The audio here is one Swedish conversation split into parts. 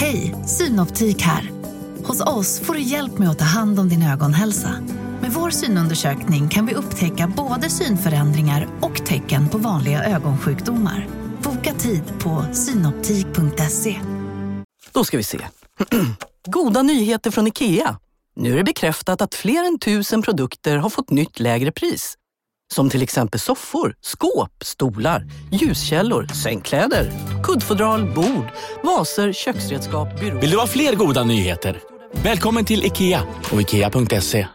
Hej, Synoptik här. Hos oss får du hjälp med att ta hand om din ögonhälsa. Med vår synundersökning kan vi upptäcka både synförändringar och tecken på vanliga ögonsjukdomar. Boka tid på synoptik.se. Då ska vi se. Goda nyheter från IKEA. Nu är det bekräftat att fler än 1000 produkter har fått nytt lägre pris. Som till exempel soffor, skåp, stolar, ljuskällor, sängkläder, kuddfodral, bord, vaser, köksredskap, byråer. Vill du ha fler goda nyheter? Välkommen till IKEA och IKEA.se.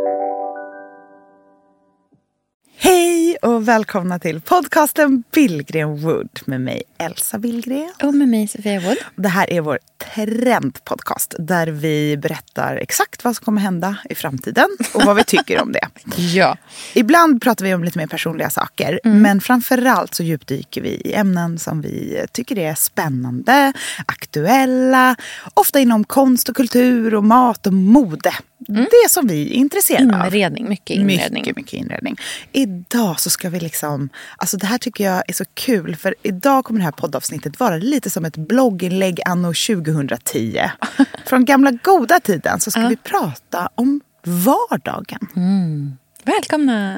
Hej och välkomna till podcasten Billgren Wood med mig Elsa Billgren. Och med mig Sofia Wood. Det här är vår trendpodcast där vi berättar exakt vad som kommer hända i framtiden och vad vi tycker om det. Ja. Ibland pratar vi om lite mer personliga saker, men framförallt så djupdyker vi i ämnen som vi tycker är spännande, aktuella, ofta inom konst och kultur och mat och mode. Det som vi är intresserade av. Mycket inredning. Mycket inredning. Idag så ska vi alltså det här tycker jag är så kul, för idag kommer det här poddavsnittet vara lite som ett blogginlägg anno 2010. Från gamla goda tiden så ska vi prata om vardagen. Välkomna!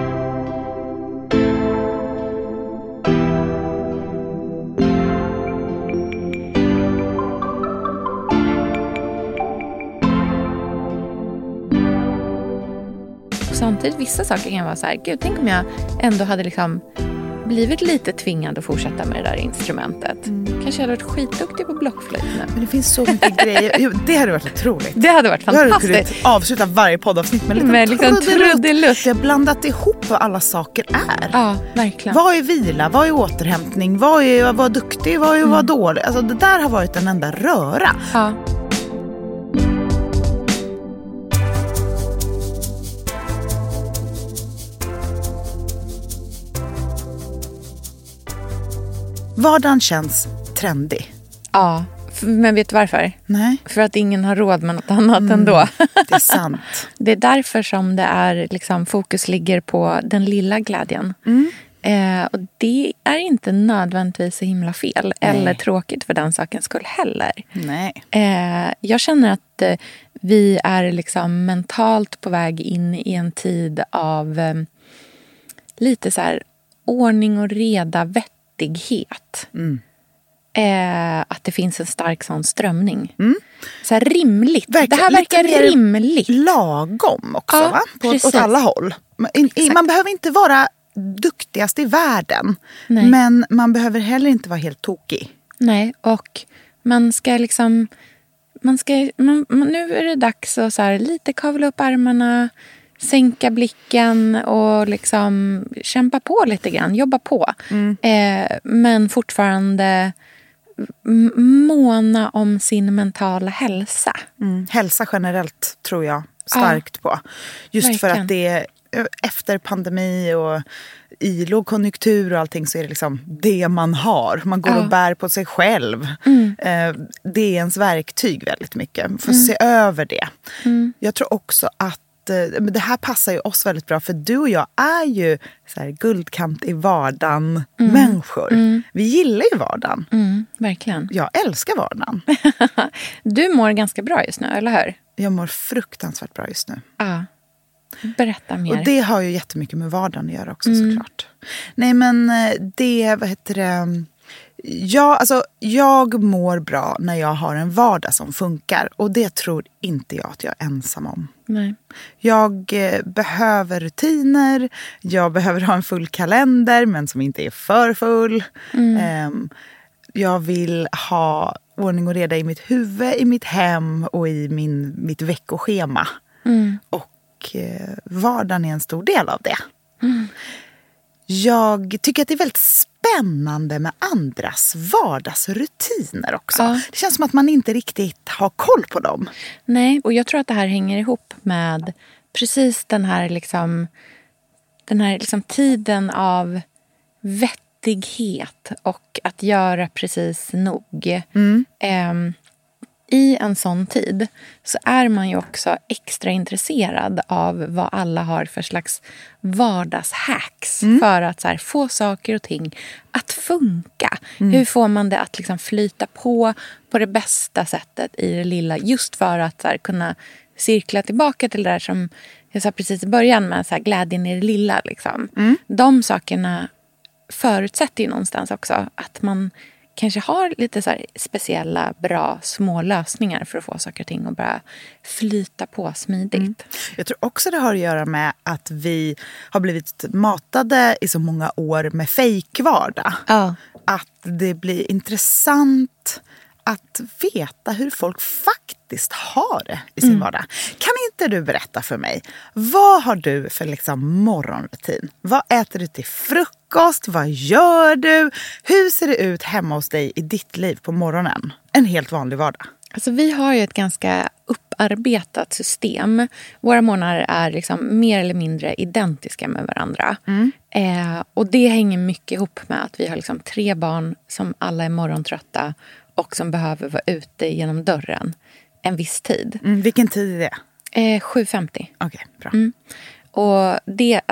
Samtidigt vissa saker kan vara så här, gud, tänk om jag ändå hade blivit lite tvingad att fortsätta med det där instrumentet. Kanske hade varit skitduktig på blockflöjt nu. Men det finns så mycket grejer. Jo, det hade varit otroligt. Det hade varit fantastiskt. Jag hade kunnat avsluta varje poddavsnitt med lite trudelutt. Jag har blandat ihop vad alla saker är. Ja, verkligen. Vad är vila? Vad är återhämtning? Vad är att vara duktig? Vad är att vara dålig? Alltså det där har varit en enda röra. Ja. Vardagen känns trendig. Ja, men vet du varför? Nej. För att ingen har råd med något annat ändå. Det är sant. Det är därför som det är fokus ligger på den lilla glädjen. Och det är inte nödvändigtvis så himla fel. Nej. Eller tråkigt för den sakens skull heller. Nej. Jag känner att vi är mentalt på väg in i en tid av lite så här ordning och reda, vettighet. Att det finns en stark sån strömning. Så här rimligt. Det här verkar rimligt. Lagom också, va? Åt alla håll. Man behöver inte vara duktigast i världen. Nej. Men man behöver heller inte vara helt tokig. Nej, och man ska nu är det dags att så här, lite kavla upp armarna, sänka blicken och kämpa på lite grann, jobba på. Men fortfarande måna om sin mentala hälsa. Hälsa generellt tror jag starkt på. Just verkligen. För att det är efter pandemi och i lågkonjunktur och allting så är det det man har. Man går och bär på sig själv. Det är ens verktyg väldigt mycket. Får se över det. Jag tror också att det här passar ju oss väldigt bra, för du och jag är ju så här guldkant i vardagen människor. Vi gillar ju vardagen. Verkligen. Jag älskar vardagen. Du mår ganska bra just nu, eller hur? Jag mår fruktansvärt bra just nu. Ja. Berätta mer. Och det har ju jättemycket med vardagen att göra också såklart. Nej men det, jag mår bra när jag har en vardag som funkar. Och det tror inte jag att jag är ensam om. Nej. Jag behöver rutiner. Jag behöver ha en full kalender, men som inte är för full. Jag vill ha ordning och reda i mitt huvud, i mitt hem och i mitt veckoschema. Och vardagen är en stor del av det. Jag tycker att det är väldigt spännande med andras vardagsrutiner också. Ja. Det känns som att man inte riktigt har koll på dem. Nej, och jag tror att det här hänger ihop med precis den här tiden av vettighet och att göra precis nog. i en sån tid så är man ju också extra intresserad av vad alla har för slags vardagshacks för att så här, få saker och ting att funka. Hur får man det att liksom flyta på det bästa sättet i det lilla, just för att så här, kunna cirkla tillbaka till det där som jag sa precis i början med så här, glädjen i det lilla. Liksom. De sakerna förutsätter ju någonstans också att man kanske har lite så här speciella, bra, små lösningar för att få saker och ting att bara flyta på smidigt. Jag tror också det har att göra med att vi har blivit matade i så många år med fejkvardag. Ja. Att det blir intressant att veta hur folk faktiskt har det i sin vardag. Kan inte du berätta för mig, vad har du för liksom morgonrutin? Vad äter du till frukost? Vad gör du? Hur ser det ut hemma hos dig i ditt liv på morgonen? En helt vanlig vardag. Alltså vi har ju ett ganska upparbetat system. Våra morgnar är liksom mer eller mindre identiska med varandra. Och det hänger mycket ihop med att vi har liksom 3 barn som alla är morgontrötta och som behöver vara ute genom dörren en viss tid. Vilken tid är det? 7:50. Okej, bra. Och det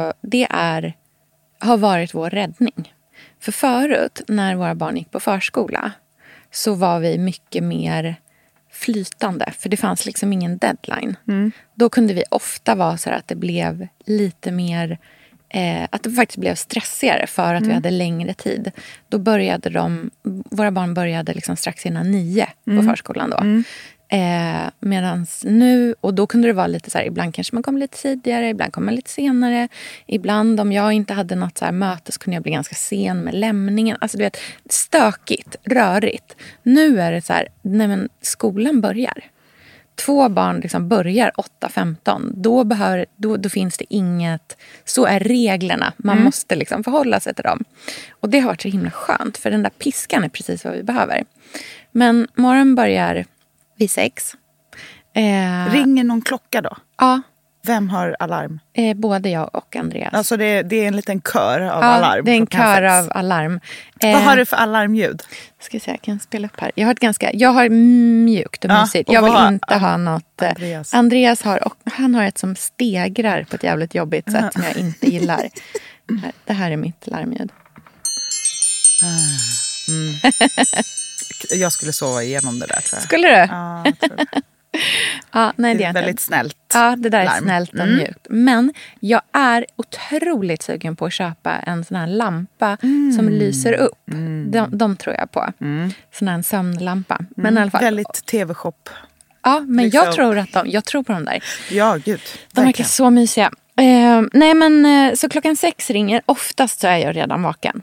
har varit vår räddning. För förut, när våra barn gick på förskola, så var vi mycket mer flytande. För det fanns liksom ingen deadline. Då kunde vi ofta vara så att det blev lite mer... att det faktiskt blev stressigare för att vi hade längre tid. Då började våra barn började liksom strax innan 9 på förskolan då. Medans nu, och då kunde det vara lite så här, ibland kanske man kom lite tidigare, ibland kom man lite senare. Ibland om jag inte hade något så här möte så kunde jag bli ganska sen med lämningen. Alltså du vet, stökigt, rörigt. Nu är det så här, nej men skolan börjar. 2 barn liksom börjar 8:15. Då finns det inget... Så är reglerna. Man måste liksom förhålla sig till dem. Och det har varit så himla skönt. För den där piskan är precis vad vi behöver. Men morgon börjar vid 6. Ringer någon klocka då? Ja. Vem har alarm? Både jag och Andreas. Alltså det är en liten kör av alarm. Det är en kör av alarm. Vad har du för alarmljud? Ska se, jag kan spela upp här. Jag har mjukt och mysigt. Jag vill inte ha något... Andreas han har ett som stegrar på ett jävligt jobbigt sätt som jag inte gillar. Det här är mitt larmljud. Jag skulle sova igenom det där, tror jag. Skulle du? Ja, jag tror det. Ja, nej, Det är inte. väldigt snällt. Ja, det där är larm. snällt och mjukt. Men jag är otroligt sugen på att köpa en sån här lampa som lyser upp. De tror jag på. Sån här sömnlampa. Men i alla fall. Väldigt tv-shop. Ja, men liksom. jag tror på dem där. Ja, gud. De verkar så mysiga. Så 6 ringer. Oftast så är jag redan vaken.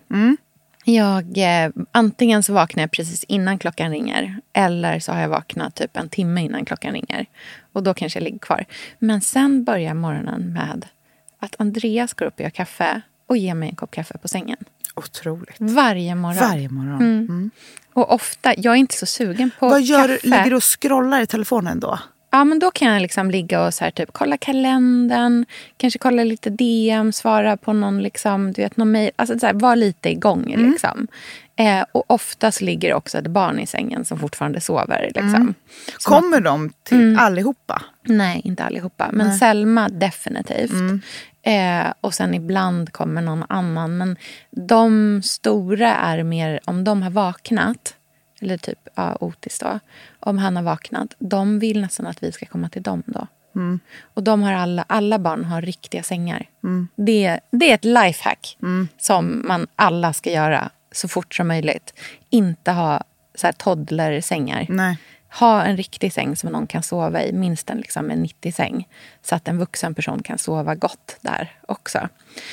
Antingen så vaknar jag precis innan klockan ringer. Eller så har jag vaknat typ en timme innan klockan ringer. Och då kanske jag ligger kvar. Men sen börjar morgonen med att Andreas går upp och gör kaffe. Och ger mig en kopp kaffe på sängen. Otroligt. Varje morgon. Och ofta, jag är inte så sugen på Vad gör kaffe. du? Ligger du och scrollar i telefonen då? Ja, men då kan jag liksom ligga och så här, typ kolla kalendern, kanske kolla lite DM, svara på någon liksom, du vet, någon mejl, alltså så här, var lite igång liksom. Och oftast ligger också ett barn i sängen som fortfarande sover liksom. Kommer de till allihopa? Nej, inte allihopa, men Selma definitivt. Och sen ibland kommer någon annan, men de stora är mer om de har vaknat. Eller typ Otis då. Om han har vaknat. De vill nästan att vi ska komma till dem då. Och de har alla barn har riktiga sängar. Det är ett lifehack. Som man alla ska göra så fort som möjligt. Inte ha så här toddler-sängar. Nej. Ha en riktig säng som någon kan sova i. Minst en 90-säng. Så att en vuxen person kan sova gott där också.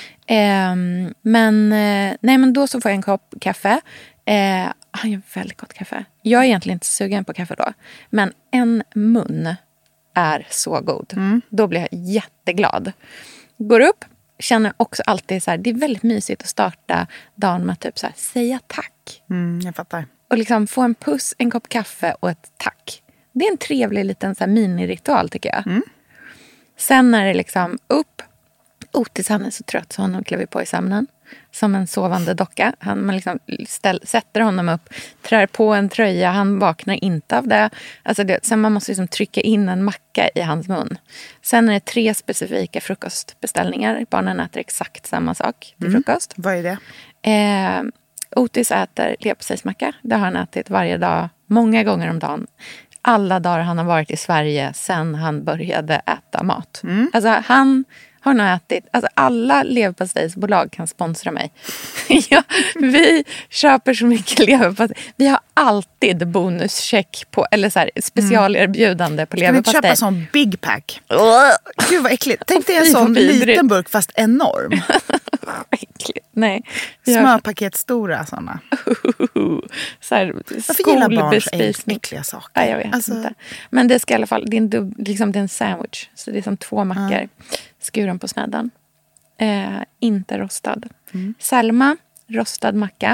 Men då så får jag en kopp kaffe. Han gör väldigt gott kaffe. Jag är egentligen inte sugen på kaffe då. Men en mun är så god. Då blir jag jätteglad. Går upp. Känner också alltid så här. Det är väldigt mysigt att starta dagen med typ så här, säga tack. Jag fattar. Och liksom få en puss, en kopp kaffe och ett tack. Det är en trevlig liten så här miniritual tycker jag. Sen är det liksom upp. Otis, han är så trött så honom klev på i sömnen. Som en sovande docka. Man liksom sätter honom upp, trär på en tröja. Han vaknar inte av det. Alltså sen man måste liksom trycka in en macka i hans mun. Sen är det 3 specifika frukostbeställningar. Barnen äter exakt samma sak till frukost. Vad är det? Otis äter leverpastejsmacka. Det har han ätit varje dag, många gånger om dagen. Alla dagar han har varit i Sverige sen han började äta mat. Alltså han har nog ätit, alltså alla leverpastejsbolag kan sponsra mig. Ja, vi köper så mycket leverpastej. Vi har alltid bonuscheck på, eller så här, specialerbjudande på leverpastej. Ska vi köpa sån big pack? Gud vad äckligt. Tänk dig en sån liten burk fast enorm. Äckligt. Nej. Smörpaket stora sådana. Så här, varför gillar barn så äckliga saker? Ja, jag vet inte. Men det ska i alla fall, det är en sandwich. Så det är som 2 mackor. Skuren på snedden. Inte rostad. Selma, rostad macka.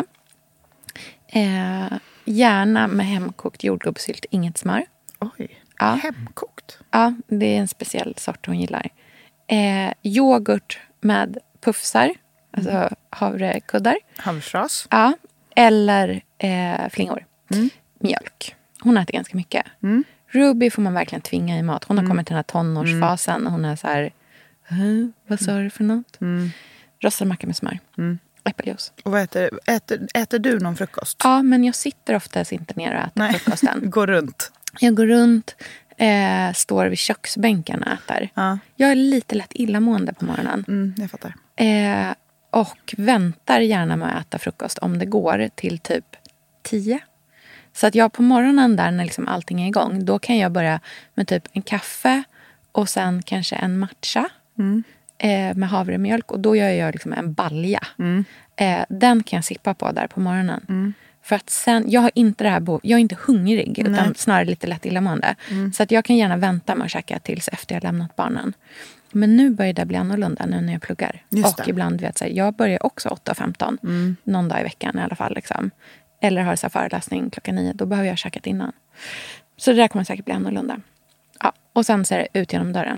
Gärna med hemkokt jordgubbssylt, inget smör. Oj, hemkokt? Ja, det är en speciell sort hon gillar. Yoghurt med puffsar. Alltså havrekuddar. Havresras. Ja, eller flingor. Mjölk. Hon äter ganska mycket. Ruby får man verkligen tvinga i mat. Hon har kommit till den här tonårsfasen. Hon är så här, vad sa du för något? Rostad macka med smör. Äppeljuice. Och vad äter du någon frukost? Ja, men jag sitter oftast inte ner och äter frukosten. Går runt. Jag går runt, står vid köksbänken och äter. Jag är lite lätt illamående på morgonen. Jag fattar. Och väntar gärna med att äta frukost om det går till typ 10. Så att jag på morgonen där när liksom allting är igång, då kan jag börja med typ en kaffe och sen kanske en matcha med havremjölk. Och då gör jag liksom en balja. Den kan jag sippa på där på morgonen. För att sen, jag har inte det här jag är inte hungrig utan snarare lite lätt illamående. Så att jag kan gärna vänta med att käka tills efter jag lämnat barnen. Men nu börjar det bli annorlunda nu när jag pluggar. Just och det. ibland vet jag, jag börjar också 8:15. Någon dag i veckan i alla fall. Liksom. Eller har så föreläsning 9:00. Då behöver jag ha käkat innan. Så det där kommer säkert bli annorlunda. Ja, och sen ser det ut genom dörren.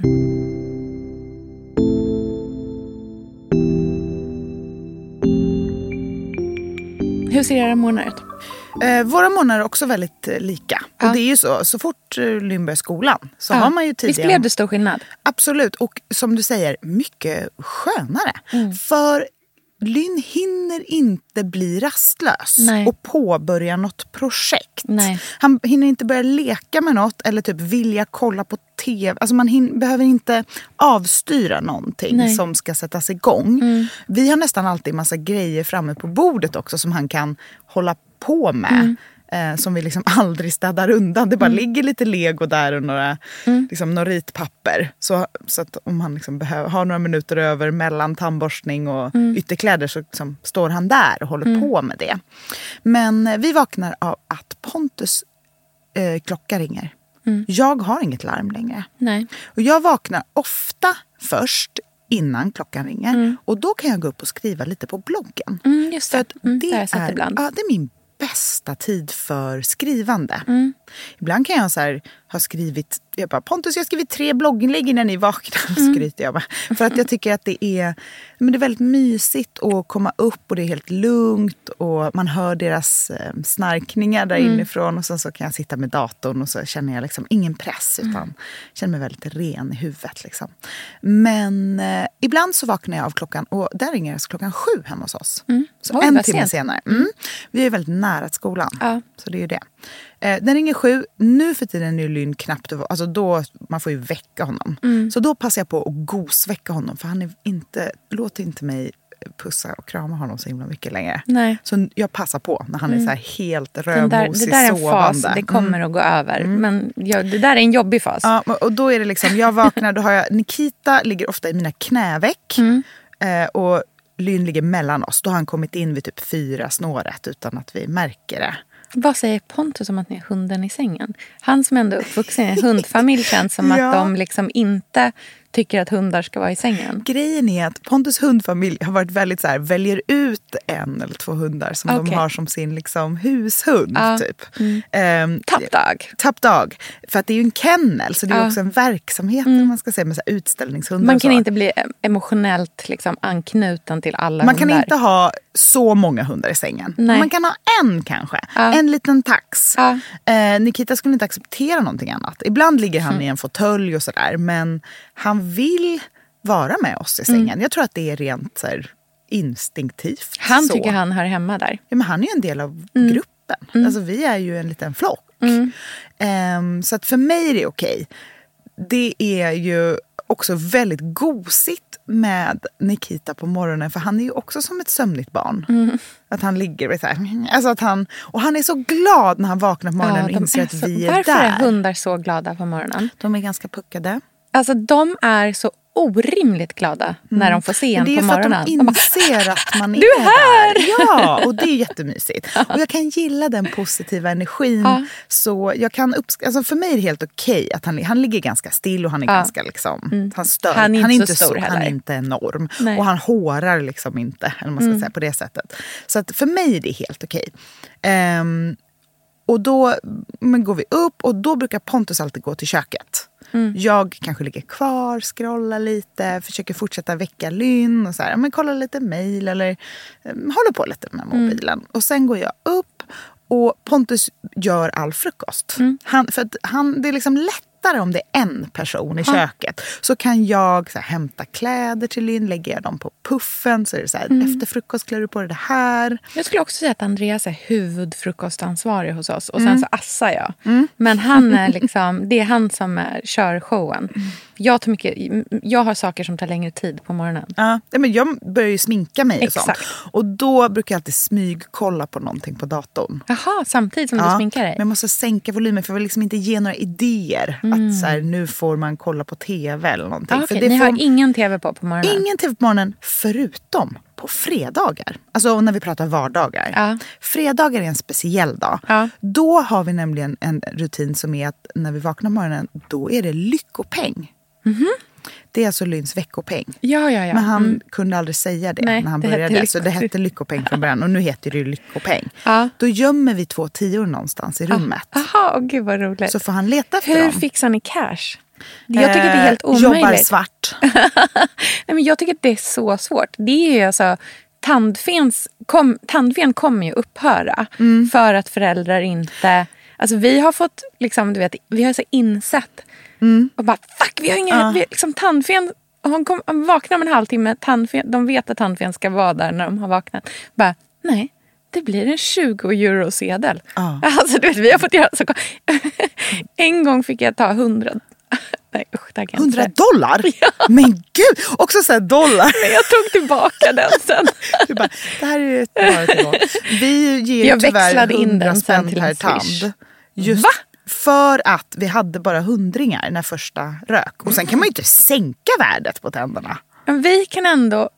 Hur ser era månader ut? Våra månader är också väldigt lika. Och det är ju så fort Lynn börjar skolan så har man ju tidigare... Visst blev det stor skillnad? Absolut. Och som du säger, mycket skönare. För Lynn hinner inte bli rastlös och påbörja något projekt. Han hinner inte börja leka med något eller typ vilja kolla på tv. Alltså man behöver inte avstyra någonting som ska sättas igång. Vi har nästan alltid massa grejer framme på bordet också som han kan hålla på med. Som vi liksom aldrig städar undan. Det bara ligger lite lego där och några liksom, ritpapper. Så att om han liksom har några minuter över mellan tandborstning och ytterkläder så liksom, står han där och håller på med det. Men vi vaknar av att Pontus klocka ringer. Jag har inget larm längre. Och jag vaknar ofta först innan klockan ringer. Och då kan jag gå upp och skriva lite på bloggen. Just det. Det är min bästa tid för skrivande. Ibland kan jag så här, ha skrivit, jag bara, Pontus, jag har skrivit 3 blogginlägg när ni vaknar, skryter jag bara. För att jag tycker att det är väldigt mysigt att komma upp och det är helt lugnt och man hör deras snarkningar där inifrån och så kan jag sitta med datorn och så känner jag liksom ingen press utan känner mig väldigt ren i huvudet liksom. Men ibland så vaknar jag av klockan och där ringer det klockan 7 hemma hos oss. Så en timme senare. Vi är väldigt nära skolan. Så det är ju det. Den ringer 7. Nu för tiden är Lynn knappt, alltså då, man får ju väcka honom. Så då passar jag på att gosväcka honom. För han är låter inte mig pussa och krama honom så himla mycket längre. Så jag passar på när han är så här helt rödmosig, det där är en sovande. fas, det kommer att gå över. Men det där är en jobbig fas. Ja, och då är det liksom, jag vaknar, då har jag, Nikita ligger ofta i mina knäveck. Och Lynn ligger mellan oss. Då har han kommit in vid typ 4 snåret utan att vi märker det. Vad säger Pontus om att ni är hunden i sängen? Han som ändå är uppvuxen i en hundfamilj känns som att de liksom inte tycker att hundar ska vara i sängen. Grejen är att Pontus hundfamilj har varit väldigt så här, väljer ut 1 eller 2 hundar som de har som sin liksom hushund typ. Tappdag. För att det är ju en kennel, så det är också en verksamhet man ska säga, med så här utställningshundar. Man kan inte bli emotionellt liksom anknuten till alla man hundar. Man kan inte ha så många hundar i sängen. Man kan ha en kanske. En liten tax. Nikita skulle inte acceptera någonting annat. Ibland ligger han i en fåtölj och sådär. Men han vill vara med oss i sängen. Jag tror att det är rent så här, instinktivt. Han tycker han hör hemma där. Ja, men han är ju en del av gruppen. Alltså vi är ju en liten flock. Så att för mig är det okej. Det är ju också väldigt gosigt med Nikita på morgonen, för han är ju också som ett sömnigt barn. Att han ligger så här, alltså att och han är så glad när han vaknar på morgonen och inser att vi är varför där. Varför är hundar så glada på morgonen? De är ganska puckade. Alltså de är så orimligt glada när de får se en på morgonen. Det är ju för att de inser att man är du är här! Där. Ja, och det är jättemysigt. Och jag kan gilla den positiva energin. Så jag kan alltså för mig är det helt okej att han ligger ganska still och han är ganska liksom, han stör. Han är inte så stor heller. Han är inte enorm. Nej. Och han hårar liksom inte, eller man ska säga på det sättet. Så att för mig är det helt okej. Och då går vi upp och då brukar Pontus alltid gå till köket. Jag kanske ligger kvar, scrollar lite, försöker fortsätta väcka Lynn och så här, men kolla lite mejl eller håller på lite med mobilen. Och sen går jag upp och Pontus gör all frukost. För att det är liksom lättare om det är en person i köket. Så kan jag så här, hämta kläder till Lynn, lägger jag dem på puffen, så är det så här, efter frukost klär du på det här. Jag skulle också säga att Andreas är huvudfrukostansvarig hos oss. Och sen så assar jag. Men han är liksom, det är han som kör showen. Jag har saker som tar längre tid på morgonen. Ja, men jag börjar ju sminka mig och Exakt. sånt. Och då brukar jag alltid smygkolla på någonting på datorn. Jaha, samtidigt som du sminkar dig? Men jag måste sänka volymen för jag vill liksom inte ge några idéer. Att så här, nu får man kolla på tv eller någonting. Okay, för det ni har ingen tv på morgonen? Ingen tv på morgonen, förutom på fredagar. Alltså när vi pratar vardagar. Fredagar är en speciell dag. Då har vi nämligen en rutin som är att när vi vaknar på morgonen, då är det lyckopeng. Det är alltså Lynns veckopeng. Ja. Men han kunde aldrig säga det när han började. Så det hette lyckopeng från början. Och nu heter det ju lyckopeng. Då gömmer vi 2 10 någonstans i rummet. Jaha, gud vad roligt. Så får han leta efter dem. Hur fixar ni cash? Jag tycker det är helt omöjligt. Jobbar svart. Nej, men jag tycker att det är så svårt. Det är ju alltså... Tandfen kommer ju upphöra. För att föräldrar inte... Alltså vi har fått liksom, du vet, vi har så insett och bara fuck, vi har inga liksom, tandfen, hon vaknar om en halvtimme, de vet att tandfen ska vara där när de har vaknat. Bara, nej, det blir en 20-euro-sedel. Alltså du vet, vi har fått göra så. En gång fick jag ta 100. Nej, usch, $100? Ja. Men gud, också så här dollar. Men jag tog tillbaka den sen. Du bara, det här är ett bara tillbaka. Vi ger jag tyvärr in 100 den spänn till per tand. Just för att vi hade bara 100 när första rök. Och sen kan man ju inte sänka värdet på tänderna. Men vi kan ändå...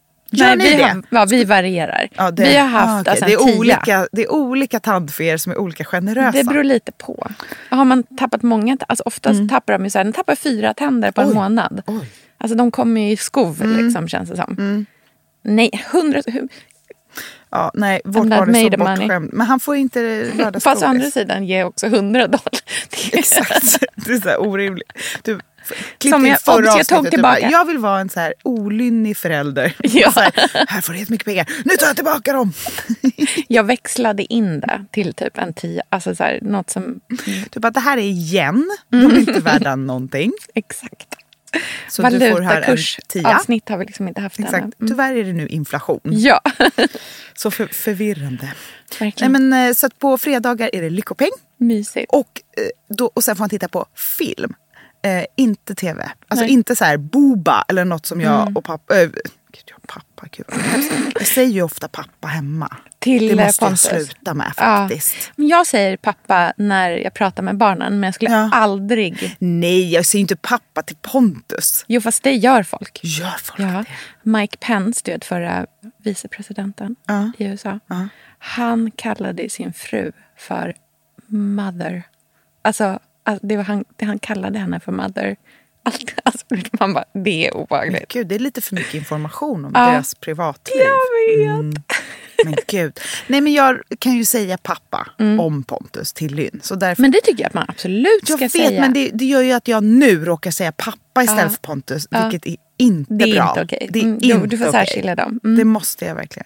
Vi varierar. Ja, vi har haft det är olika tandfer som är olika generösa. Det beror lite på. Har man tappat många, alltså oftast tappar de ju så här, de tappar 4 tänder på en månad. Alltså de kommer ju i skov liksom, känns det som. Nej, 100... Ja, nej, vårt barn är så bortskämd. Men han får inte lördagsgodis. Fast å andra sidan ger också $100. Exakt, det är så här orimligt. Du, som jag tog tillbaka. Bara, jag vill vara en så här olynnig förälder. Ja. Så här får du helt mycket pengar. Nu tar jag tillbaka dem. Jag växlade in det till typ en 10. Alltså så här, något som... Typ att det här är igen. De är inte värda någonting. Exakt. Så valutakurs avsnitt har vi liksom inte haft. Exakt. Tyvärr är det nu inflation. Ja. Så förvirrande. Verkligen. Nej, men, så att på fredagar är det lyckopeng. Mysigt. Och sen får man titta på film. Inte tv. Alltså inte så här Boba eller något som jag och pappa... Jag säger ju ofta pappa hemma. Till det måste Pontus. Jag sluta med faktiskt. Men jag säger pappa när jag pratar med barnen. Men jag skulle aldrig... Nej, jag säger inte pappa till Pontus. Jo, fast det gör folk. Gör folk det? Det? Mike Pence, du vet, förra vicepresidenten i USA. Han kallade sin fru för mother. Alltså det var han kallade henne för mother Alltså, man bara, det är obehagligt. Gud, det är lite för mycket information om deras privatliv. Jag vet. Men gud. Nej, men jag kan ju säga pappa om Pontus till Lynn. Så därför... Men det tycker jag att man absolut ska säga. Jag vet, men det gör ju att jag nu råkar säga pappa istället för Pontus. Vilket är inte det är bra. Inte okej. Det är inte du får särskilja dem. Det måste jag verkligen.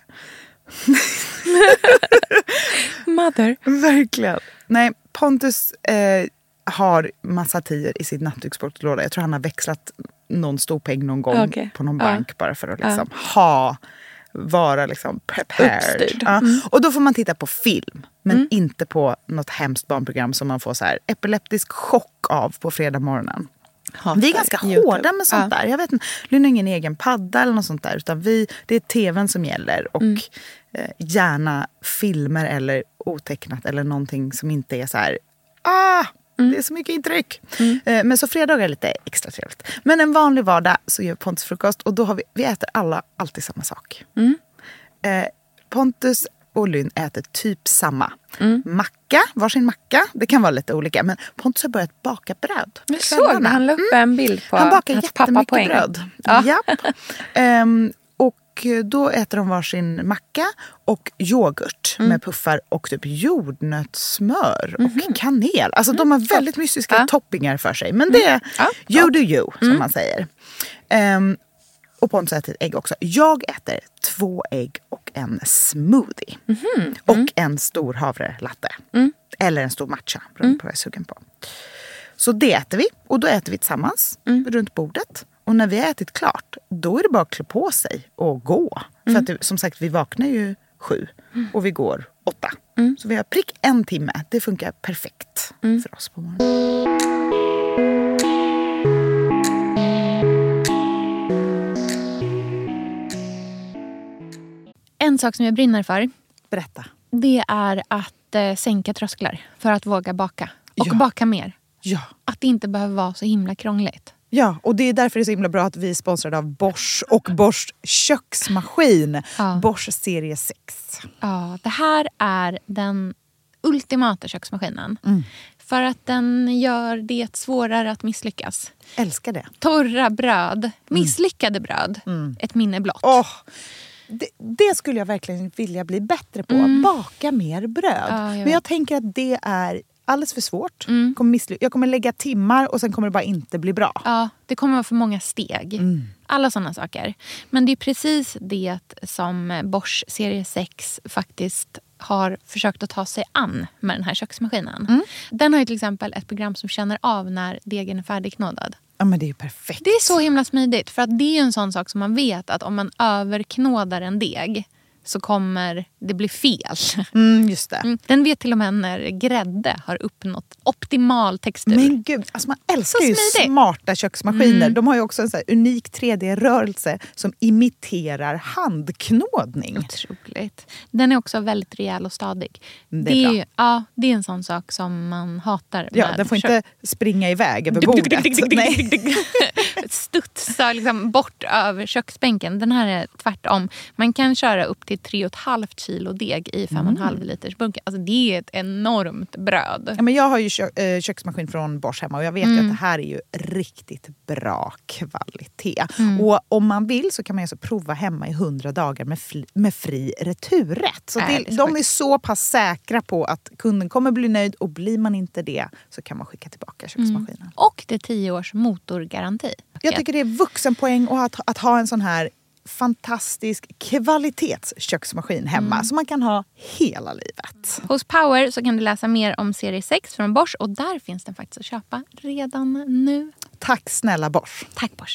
Mother. Verkligen. Nej, Pontus har massa 10 i sin nattduksbordslåda. Jag tror han har växlat någon stor peng någon gång på någon bank bara för att liksom vara liksom prepared. Och då får man titta på film, men inte på något hemskt barnprogram som man får så här epileptisk chock av på fredag morgonen. Vi är ganska hårda med sånt där. Jag vet inte, Lynn har ingen egen padda eller något sånt där, utan det är tvn som gäller och gärna filmer eller otecknat eller någonting som inte är så här det är så mycket intryck. Men så fredagar är lite extra trevligt. Men en vanlig vardag så gör Pontus frukost och då har vi äter alla alltid samma sak. Pontus och Lynn äter typ samma. Macka, varsin macka. Det kan vara lite olika. Men Pontus har börjat baka bröd. Jag såg när han la upp en bild på han bakar hans pappa på bröd. Japp. Och då äter de varsin macka och yoghurt med puffar och typ jordnötssmör och kanel. Alltså de har väldigt mystiska toppingar för sig. Men det är you do you, som man säger. Och Pontus äter ägg också. Jag äter 2 ägg och en smoothie. Och en stor havrelatte. Eller en stor matcha, beroende på vad jag är sugen på. Så det äter vi. Och då äter vi tillsammans runt bordet. Och när vi har ätit klart, då är det bara att klä på sig och gå. För att som sagt, vi vaknar ju 7 och vi går 8. Så vi har prick 1 timme. Det funkar perfekt för oss på morgonen. En sak som jag brinner för. Berätta. Det är att sänka trösklar för att våga baka. Och baka mer. Ja. Att det inte behöver vara så himla krångligt. Ja, och det är därför det är så himla bra att vi är sponsrade av Bosch och Bosch köksmaskin. Bosch serie 6. Ja, det här är den ultimata köksmaskinen. För att den gör det svårare att misslyckas. Älskar det. Torra bröd, misslyckade bröd, ett minne blott. Det skulle jag verkligen vilja bli bättre på. Baka mer bröd. Men jag tänker att det är alldeles för svårt. Jag kommer lägga timmar och sen kommer det bara inte bli bra. Ja, det kommer vara för många steg. Alla sådana saker. Men det är precis det som Bosch serie 6 faktiskt har försökt att ta sig an med den här köksmaskinen. Den har ju till exempel ett program som känner av när degen är färdigknådad. Ja, men det är ju perfekt. Det är så himla smidigt. För att det är ju en sån sak som man vet att om man överknådar en deg så kommer det bli fel. Just det. Den vet till och med när grädde har uppnått optimal textur. Men gud, alltså man älskar ju smarta köksmaskiner. De har ju också en så här unik 3D-rörelse som imiterar handknådning. Otroligt. Den är också väldigt rejäl och stadig. Det är bra. Det är en sån sak som man hatar. Ja, den får inte springa iväg över bordet. Studsa liksom bort över köksbänken. Den här är tvärtom. Man kan köra upp till 3,5 kilo deg i 5,5 liters bunken. Alltså det är ett enormt bröd. Ja, men jag har ju köksmaskin från Bosch hemma och jag vet ju att det här är ju riktigt bra kvalitet. Och om man vill så kan man alltså prova hemma i 100 dagar med fri returrätt. Så de är så pass säkra på att kunden kommer bli nöjd och blir man inte det så kan man skicka tillbaka köksmaskinen. Och det är 10 års motorgaranti. Jag tycker det är vuxenpoäng att ha en sån här fantastisk kvalitetsköksmaskin hemma som man kan ha hela livet. Hos Power så kan du läsa mer om serie 6 från Bosch och där finns den faktiskt att köpa redan nu. Tack snälla Bosch. Tack Bosch.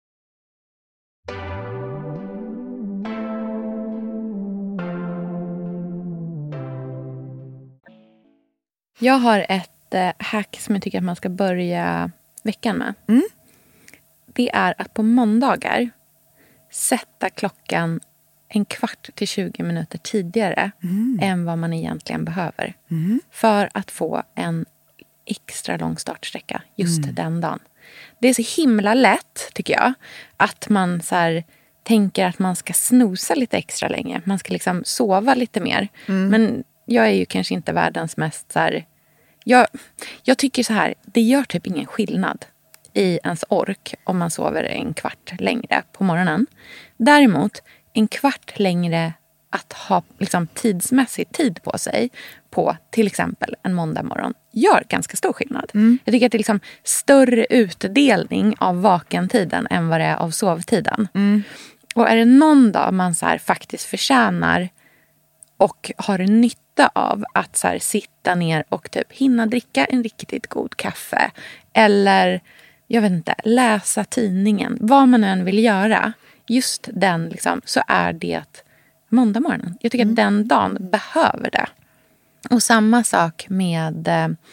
Jag har ett hack som jag tycker att man ska börja veckan med. Det är att på måndagar sätta klockan 15-20 minuter tidigare än vad man egentligen behöver. För att få en extra lång startsträcka just den dagen. Det är så himla lätt, tycker jag, att man så här, tänker att man ska snosa lite extra länge. Man ska liksom sova lite mer. Men jag är ju kanske inte världens mest så här... Jag tycker så här, det gör typ ingen skillnad i ens ork om man sover en kvart längre på morgonen. Däremot en kvart längre att ha liksom tidsmässigt tid på sig på till exempel en måndag morgon gör ganska stor skillnad. Jag tycker att det är liksom större utdelning av vakentiden än vad det är av sovtiden. Och är det någon dag man så här faktiskt förtjänar och har nytta av att så här sitta ner och typ hinna dricka en riktigt god kaffe eller jag vet inte, läsa tidningen, vad man än vill göra, just den liksom, så är det måndag morgonen. Jag tycker att den dagen behöver det. Och samma sak med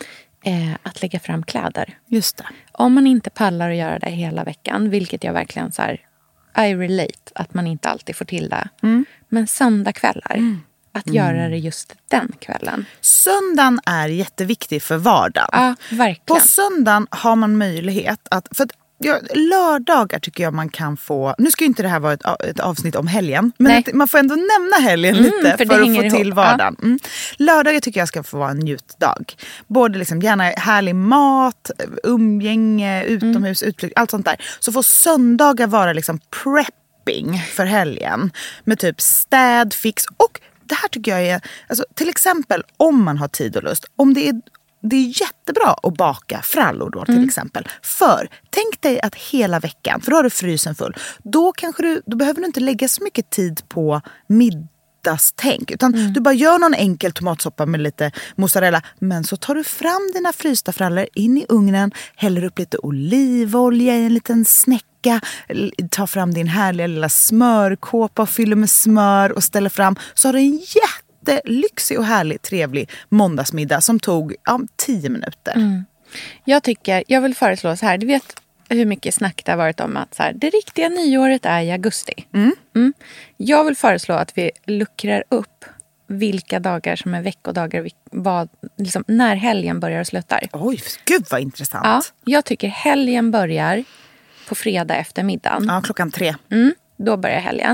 att lägga fram kläder. Just det. Om man inte pallar att göra det hela veckan, vilket jag verkligen så här, I relate, att man inte alltid får till det. Men söndagkvällar, att göra det just den kvällen. Söndagen är jätteviktig för vardagen. Ja, verkligen. På söndagen har man möjlighet att... För att lördagar tycker jag man kan få... Nu ska ju inte det här vara ett avsnitt om helgen. Men man får ändå nämna helgen lite för att få till vardagen. Lördagar tycker jag ska få vara en njutdag. Både liksom gärna härlig mat, umgänge, utomhus, utflykt, allt sånt där. Så får söndagar vara liksom prepping för helgen. Med typ städ, fix och... Det här tycker jag är, alltså, till exempel om man har tid och lust, om det är jättebra att baka frallor då till exempel. För tänk dig att hela veckan, för då har du frysen full, då behöver du inte lägga så mycket tid på middagstänk. Utan du bara gör någon enkel tomatsoppa med lite mozzarella. Men så tar du fram dina frysta frallor in i ugnen, häller upp lite olivolja i en liten snäcka. Ta fram din härliga lilla smörkåpa och fyller med smör och ställer fram. Så har du en jättelyxig och härlig, trevlig måndagsmiddag som tog 10 minuter. Jag vill föreslå så här. Du vet hur mycket snack det har varit om att så här, det riktiga nyåret är i augusti. Jag vill föreslå att vi luckrar upp vilka dagar som är veckodagar, liksom, när helgen börjar och slutar. Oj, gud vad intressant. Ja, jag tycker helgen börjar på fredag eftermiddagen. Ja, 3:00. Då börjar helgen.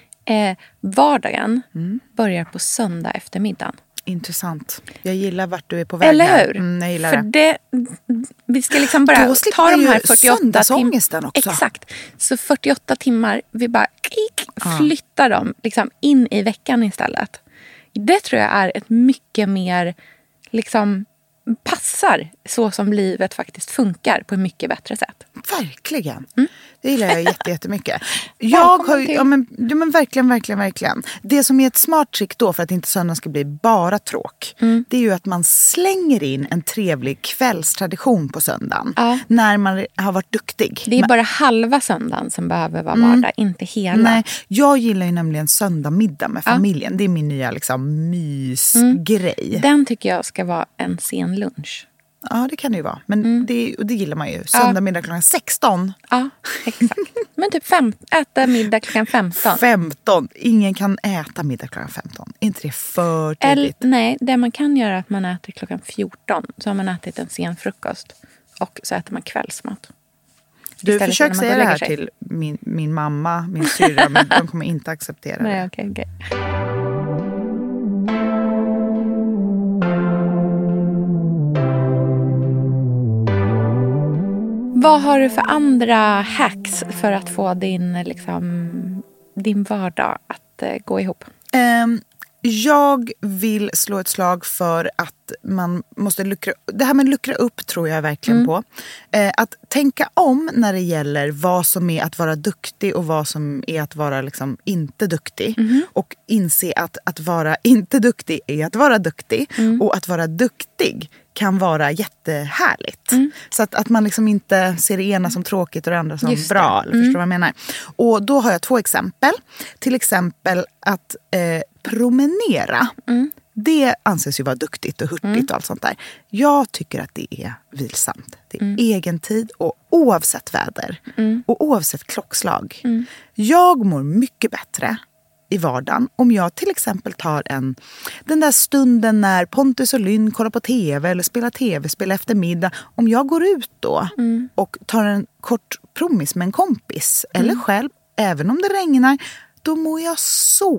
Vardagen börjar på söndag eftermiddagen. Intressant. Jag gillar vart du är på väg. Eller hur? Jag gillar för det. Vi ska liksom bara ta de här 48 timmarna också. Exakt. Så 48 timmar, vi bara flyttar dem liksom in i veckan istället. Det tror jag är ett mycket mer liksom passar så som livet faktiskt funkar på ett mycket bättre sätt. Verkligen. Det gillar jag jättemycket. Jag har men verkligen. Det som är ett smart trick då för att inte söndagen ska bli bara tråk. Det är ju att man slänger in en trevlig kvällstradition på söndagen. När man har varit duktig. Det är bara halva söndagen som behöver vara vardag, inte hela. Nej, jag gillar ju nämligen söndagmiddag med familjen. Det är min nya liksom mysgrej. Den tycker jag ska vara en sen lunch. Ja, det kan det ju vara. Men det gillar man ju. Söndag middag klockan 16. Ja, exakt. Men typ äta middag klockan 15. 15. Ingen kan äta middag klockan 15. Är inte det för tidigt? Nej, det man kan göra är att man äter klockan 14. Så har man ätit en sen frukost. Och så äter man kvällsmat. Du försöker säga det här till min mamma, min syrra. Men de kommer inte acceptera det. Nej, okej. Vad har du för andra hacks för att få din vardag att gå ihop? Jag vill slå ett slag för att man måste det här med luckra upp tror jag verkligen på. Att tänka om när det gäller vad som är att vara duktig och vad som är att vara liksom inte duktig. Och inse att vara inte duktig är att vara duktig. Och att vara duktig kan vara jättehärligt. Så att man liksom inte ser det ena som tråkigt och det andra som bra. Förstår du vad jag menar? Och då har jag 2 exempel. Till exempel att promenera. Det anses ju vara duktigt och hurtigt och allt sånt där. Jag tycker att det är vilsamt. Det är egen tid och oavsett väder. Och oavsett klockslag. Jag mår mycket bättre i vardagen om jag till exempel tar den där stunden när Pontus och Lynn kollar på tv eller spelar tv, spelar eftermiddag. Om jag går ut då och tar en kort promis med en kompis eller själv, även om det regnar, då mår jag så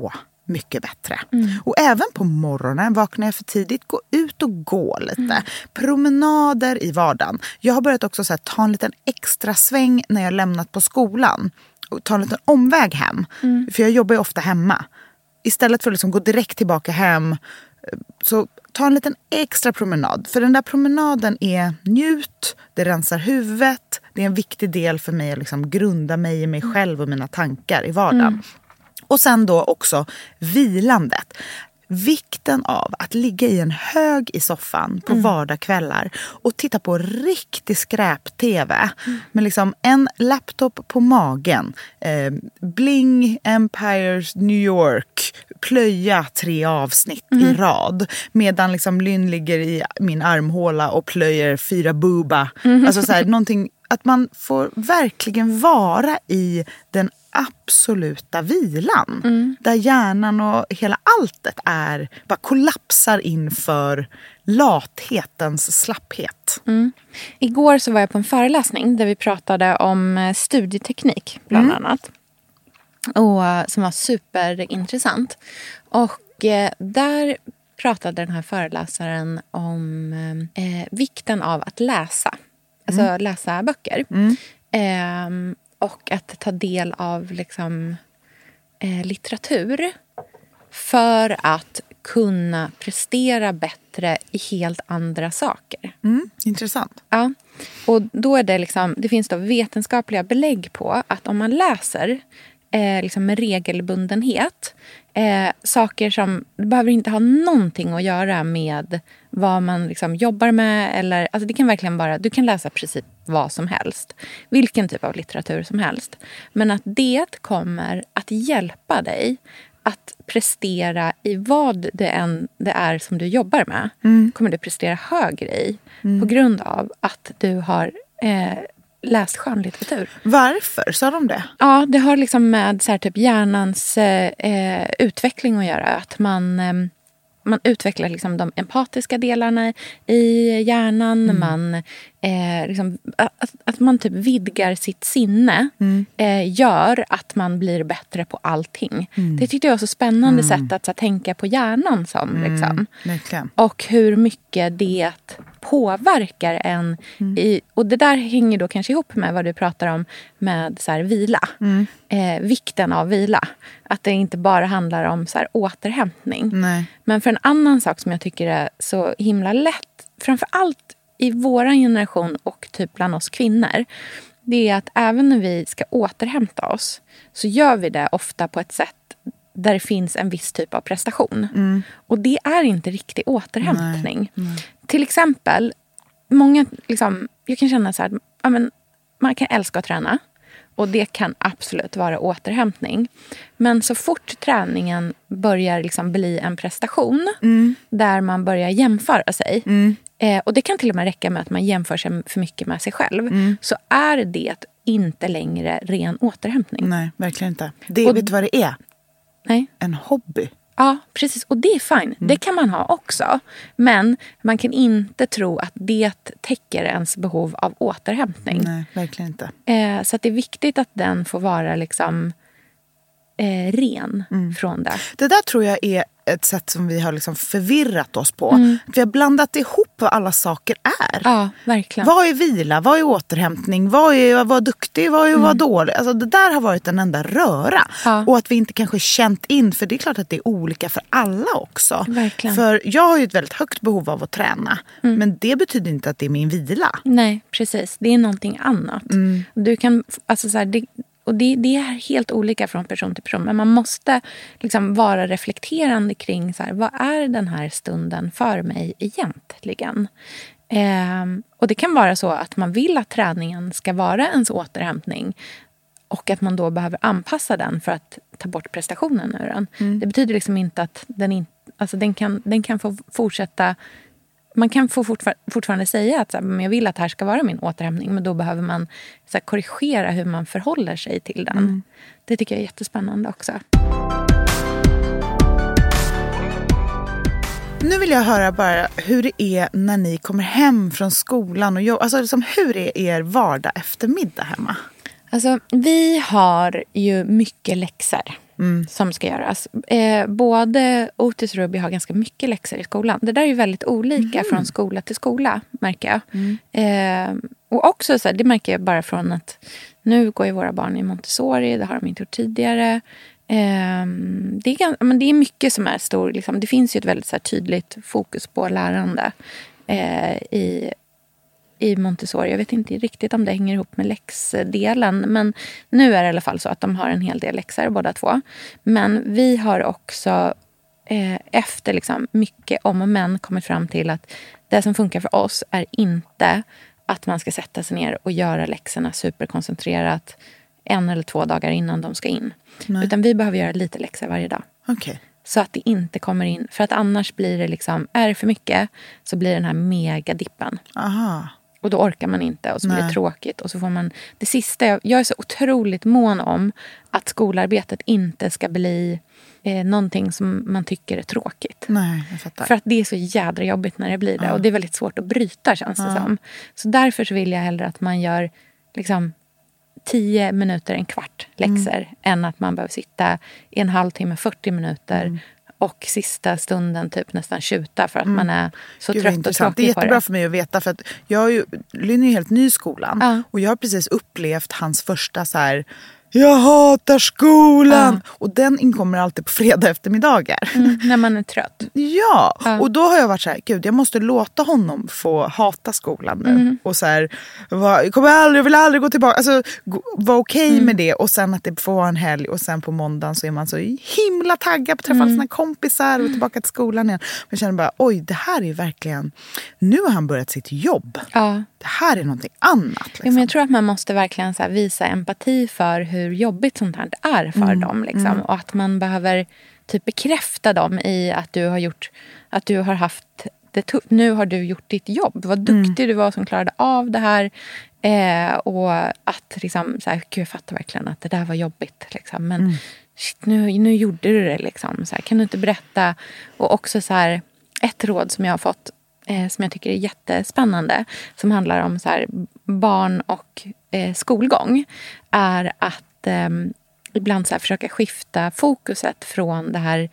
mycket bättre. Och även på morgonen, vaknar jag för tidigt, gå ut och gå lite. Promenader i vardagen. Jag har börjat också så här, ta en liten extra sväng när jag lämnat på skolan. Och ta en liten omväg hem. För jag jobbar ju ofta hemma. Istället för att liksom gå direkt tillbaka hem, så ta en liten extra promenad. För den där promenaden är njut, det rensar huvudet. Det är en viktig del för mig att liksom grunda mig i mig själv och mina tankar i vardagen. Och sen då också vilandet. Vikten av att ligga i en hög i soffan på vardagskvällar och titta på riktig skräp-tv med liksom en laptop på magen, Bling, Empires, New York, plöja 3 avsnitt i rad medan liksom Lynn ligger i min armhåla och plöjer 4 booba. Alltså så här, någonting, att man får verkligen vara i den absoluta vilan. Där hjärnan och hela alltet bara kollapsar inför lathetens slapphet. Igår så var jag på en föreläsning där vi pratade om studieteknik bland annat. Och som var superintressant. Och där pratade den här föreläsaren om vikten av att läsa. Alltså läsa böcker. Och att ta del av liksom, litteratur för att kunna prestera bättre i helt andra saker. Intressant. Ja, och då är det liksom, det finns då vetenskapliga belägg på att om man läser liksom med regelbundenhet, saker som det behöver inte ha någonting att göra med vad man liksom jobbar med, eller alltså det kan verkligen vara, du kan läsa precis vad som helst, vilken typ av litteratur som helst, men att det kommer att hjälpa dig att prestera i vad det är som du jobbar med, kommer du prestera högre i på grund av att du har läst skönlitteratur. Varför sa de det? Ja, det har liksom med så här, typ hjärnans utveckling att göra. Att man utvecklar liksom de empatiska delarna i hjärnan. Man, liksom, att man typ vidgar sitt sinne gör att man blir bättre på allting. Det tyckte jag var så spännande sätt att så, tänka på hjärnan som. Liksom. Och hur mycket det påverkar en. Och det där hänger då kanske ihop med vad du pratar om med så här, vila. Vikten av vila. Att det inte bara handlar om så här, återhämtning. Nej. Men för en annan sak som jag tycker är så himla lätt, framförallt i våran generation och typ bland oss kvinnor, det är att även när vi ska återhämta oss så gör vi det ofta på ett sätt där det finns en viss typ av prestation. Och det är inte riktig återhämtning. Nej. Till exempel, många, liksom, jag kan känna så här, ja, men, man kan älska att träna. Och det kan absolut vara återhämtning. Men så fort träningen börjar liksom bli en prestation där man börjar jämföra sig. Och det kan till och med räcka med att man jämför sig för mycket med sig själv. Så är det inte längre ren återhämtning. Nej, verkligen inte. Vet du vad det är? Nej. En hobby. Ja, precis. Och det är fine. Det kan man ha också. Men man kan inte tro att det täcker ens behov av återhämtning. Nej, verkligen inte. Så att det är viktigt att den får vara liksom ren från det. Det där tror jag är ett sätt som vi har liksom förvirrat oss på. Vi har blandat ihop vad alla saker är. Ja, verkligen. Vad är vila? Vad är återhämtning? Vad är att vara duktig? Vad är att vara dålig? Alltså det där har varit en enda röra. Ja. Och att vi inte kanske känt in, för det är klart att det är olika för alla också. Verkligen. För jag har ju ett väldigt högt behov av att träna. Men det betyder inte att det är min vila. Nej, precis. Det är någonting annat. Du kan, alltså så här, och det är helt olika från person till person. Men man måste liksom vara reflekterande kring så här, vad är den här stunden för mig egentligen? Och det kan vara så att man vill att träningen ska vara ens återhämtning. Och att man då behöver anpassa den för att ta bort prestationen ur den. Det betyder liksom inte att den kan få fortsätta. Man kan få fortfarande säga att så här, jag vill att det här ska vara min återhämtning. Men då behöver man så här, korrigera hur man förhåller sig till den. Det tycker jag är jättespännande också. Nu vill jag höra bara hur det är när ni kommer hem från skolan och jobb. Alltså liksom, hur är er vardag eftermiddag hemma? Alltså, vi har ju mycket läxor som ska göras. Både Otis och Ruby har ganska mycket läxor i skolan. Det där är ju väldigt olika från skola till skola, märker jag. Och också så här, det märker jag bara från att nu går ju våra barn i Montessori, det har de inte gjort tidigare. Det är mycket som är stor, liksom, det finns ju ett väldigt så här, tydligt fokus på lärande i Montessori. Jag vet inte riktigt om det hänger ihop med läxdelen, men nu är det i alla fall så att de har en hel del läxor båda två. Men vi har också efter liksom mycket om och men kommit fram till att det som funkar för oss är inte att man ska sätta sig ner och göra läxorna superkoncentrerat 1 eller 2 dagar innan de ska in. Nej. Utan vi behöver göra lite läxor varje dag. Okay. Så att det inte kommer in. För att annars blir det liksom, är det för mycket så blir den här megadippen. Aha. Och då orkar man inte och så blir det tråkigt. Och så får man, det sista, jag är så otroligt mån om att skolarbetet inte ska bli någonting som man tycker är tråkigt. Nej, jag fattar. För att det är så jädra jobbigt när det blir det. Och det är väldigt svårt att bryta, känns det som. Så därför så vill jag hellre att man gör liksom 10 minuter, en kvart läxor än att man behöver sitta i en halvtimme, 40 minuter och sista stunden typ nästan tjuta för att man är så trött och tråkig. Det är jättebra för mig att veta, för att Lynn är ju helt ny i skolan och jag har precis upplevt hans första så här: jag hatar skolan. Och den inkommer alltid på fredag eftermiddagar. När man är trött. Ja, och då har jag varit så här: gud, jag måste låta honom få hata skolan nu. Och så här, jag vill aldrig gå tillbaka. Alltså, var okej med det. Och sen att det får vara en helg. Och sen på måndagen så är man så himla taggad på att träffa alla sina kompisar och tillbaka till skolan igen. Men jag känner bara, oj, det här är verkligen, nu har han börjat sitt jobb. Ja. Det här är någonting annat. Liksom. Ja, men jag tror att man måste verkligen så här visa empati för hur jobbigt sånt här är för dem. Liksom. Och att man behöver typ bekräfta dem i att du har haft det tufft. Nu har du gjort ditt jobb. Vad duktig du var som klarade av det här. Och att liksom, så här, gud, jag fattar verkligen att det där var jobbigt. Liksom. Men shit, nu gjorde du det. Liksom. Så här, kan du inte berätta? Och också så här, ett råd som jag har fått som jag tycker är jättespännande, som handlar om så här, barn och skolgång, är att ibland så här, försöka skifta fokuset från det här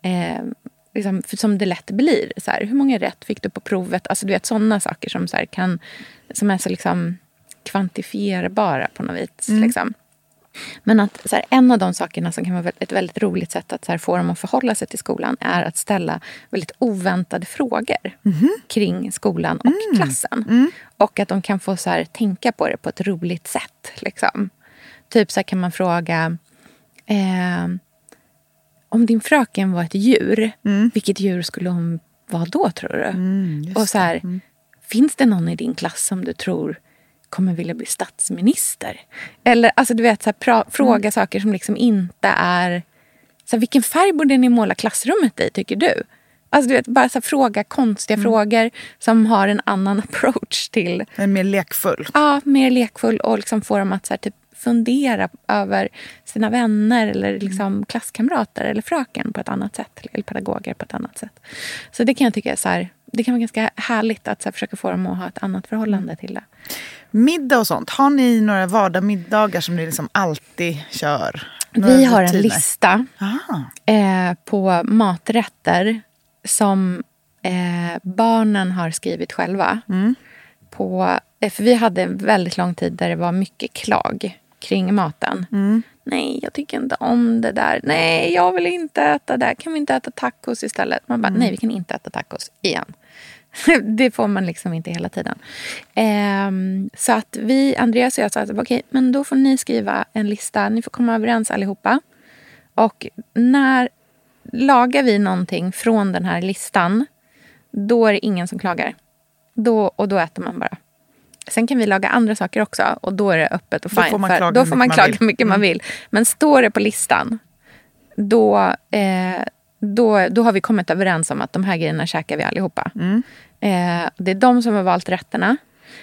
liksom, som det lätt blir. Så här, hur många rätt fick du på provet? Alltså du vet, sådana saker som, så här, som är så liksom kvantifierbara på något vis. Liksom. Men att så här, en av de sakerna som kan vara ett väldigt roligt sätt att så här, få dem att förhålla sig till skolan är att ställa väldigt oväntade frågor kring skolan och klassen. Och att de kan få så här, tänka på det på ett roligt sätt. Liksom. Typ så här, kan man fråga om din fröken var ett djur, vilket djur skulle hon vara då, tror du? Och så här, finns det någon i din klass som du tror kommer vilja bli statsminister? Eller, alltså du vet, så här, fråga saker som liksom inte är så här, vilken färg borde ni måla klassrummet i, tycker du? Alltså du vet, bara så här, fråga konstiga frågor som har en annan approach till. Mer lekfull. Ja, mer lekfull, och liksom få dem att så här, typ fundera över sina vänner eller liksom klasskamrater eller fröken på ett annat sätt, eller pedagoger på ett annat sätt. Så det kan jag tycka är så här, det kan vara ganska härligt att så här, försöka få dem att ha ett annat förhållande till det. Middag och sånt, har ni några vardagsmiddagar som ni liksom alltid kör? Vi har en lista på maträtter som barnen har skrivit själva. För vi hade en väldigt lång tid där det var mycket klag kring maten. Nej, jag tycker inte om det där. Nej, jag vill inte äta det. Kan vi inte äta tacos istället? Man bara, nej, vi kan inte äta tacos igen. Det får man liksom inte hela tiden. Så att Andreas och jag sa att okej, men då får ni skriva en lista. Ni får komma överens allihopa. Och när lagar vi någonting från den här listan, då är det ingen som klagar. Då äter man bara. Sen kan vi laga andra saker också, och då är det öppet och fint. Då får man klaga hur mycket man vill. Men står det på listan, då har vi kommit överens om att de här grejerna käkar vi allihopa. Det är de som har valt rätterna.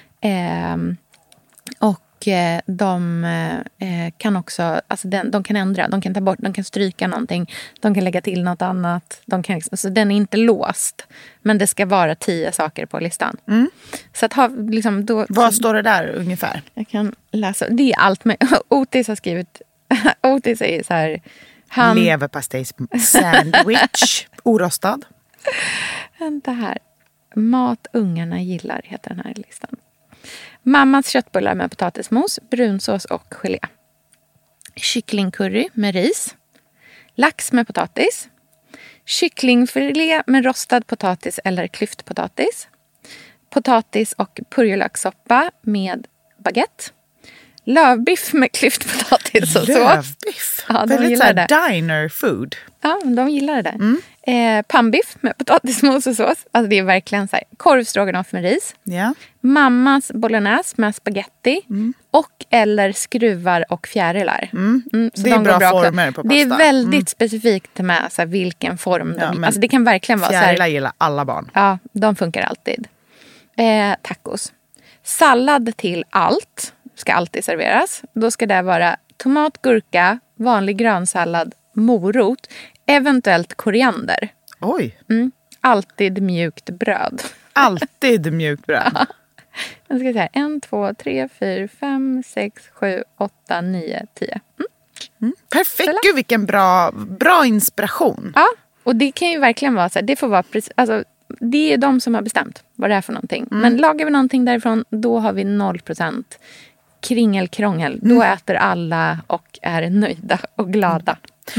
Och de kan också, alltså de kan ändra, de kan ta bort, de kan stryka någonting, de kan lägga till något annat. Så den är inte låst, men det ska vara 10 saker på listan. Så att liksom, då, vad står det där ungefär? Jag kan läsa, det är allt med. Otis har skrivit, Otis är så här, Leverpastejs-sandwich. Orostad. Vänta här. Mat ungarna gillar heter den här listan. Mammas köttbullar med potatismos, brunsås och gelé. Kycklingcurry med ris. Lax med potatis. Kycklingfilé med rostad potatis eller klyftpotatis. Potatis och purjolökssoppa med baguette. Lövbiff med klyftpotatis och så. Lövbiff? Ja, väldigt såhär diner food. Ja, de gillar det. Pannbiff med potatismos och sås. Alltså det är verkligen så här. Korvstroganoff med ris. Ja. Mammas bolognese med spaghetti. Och eller skruvar och fjärilar. Så det är bra former på pasta. Det är väldigt specifikt med så här, vilken form de... Alltså det kan verkligen vara så här. Fjärilar gillar alla barn. Ja, de funkar alltid. Tacos. Sallad till allt ska alltid serveras. Då ska det vara tomat, gurka, vanlig grönsallad, morot, eventuellt koriander. Oj. Alltid mjukt bröd. Alltid mjukt bröd. Jag ska säga 1, 2, 3, 4, 5, 6, 7, 8, 9, 10. Perfekt. Gud, vilken bra inspiration. Ja, och det kan ju verkligen vara så här, det får vara precis, alltså, det är de som har bestämt vad det är för någonting. Men lagar vi någonting därifrån, då har vi 0% kringelkrångel. Då äter alla och är nöjda och glada.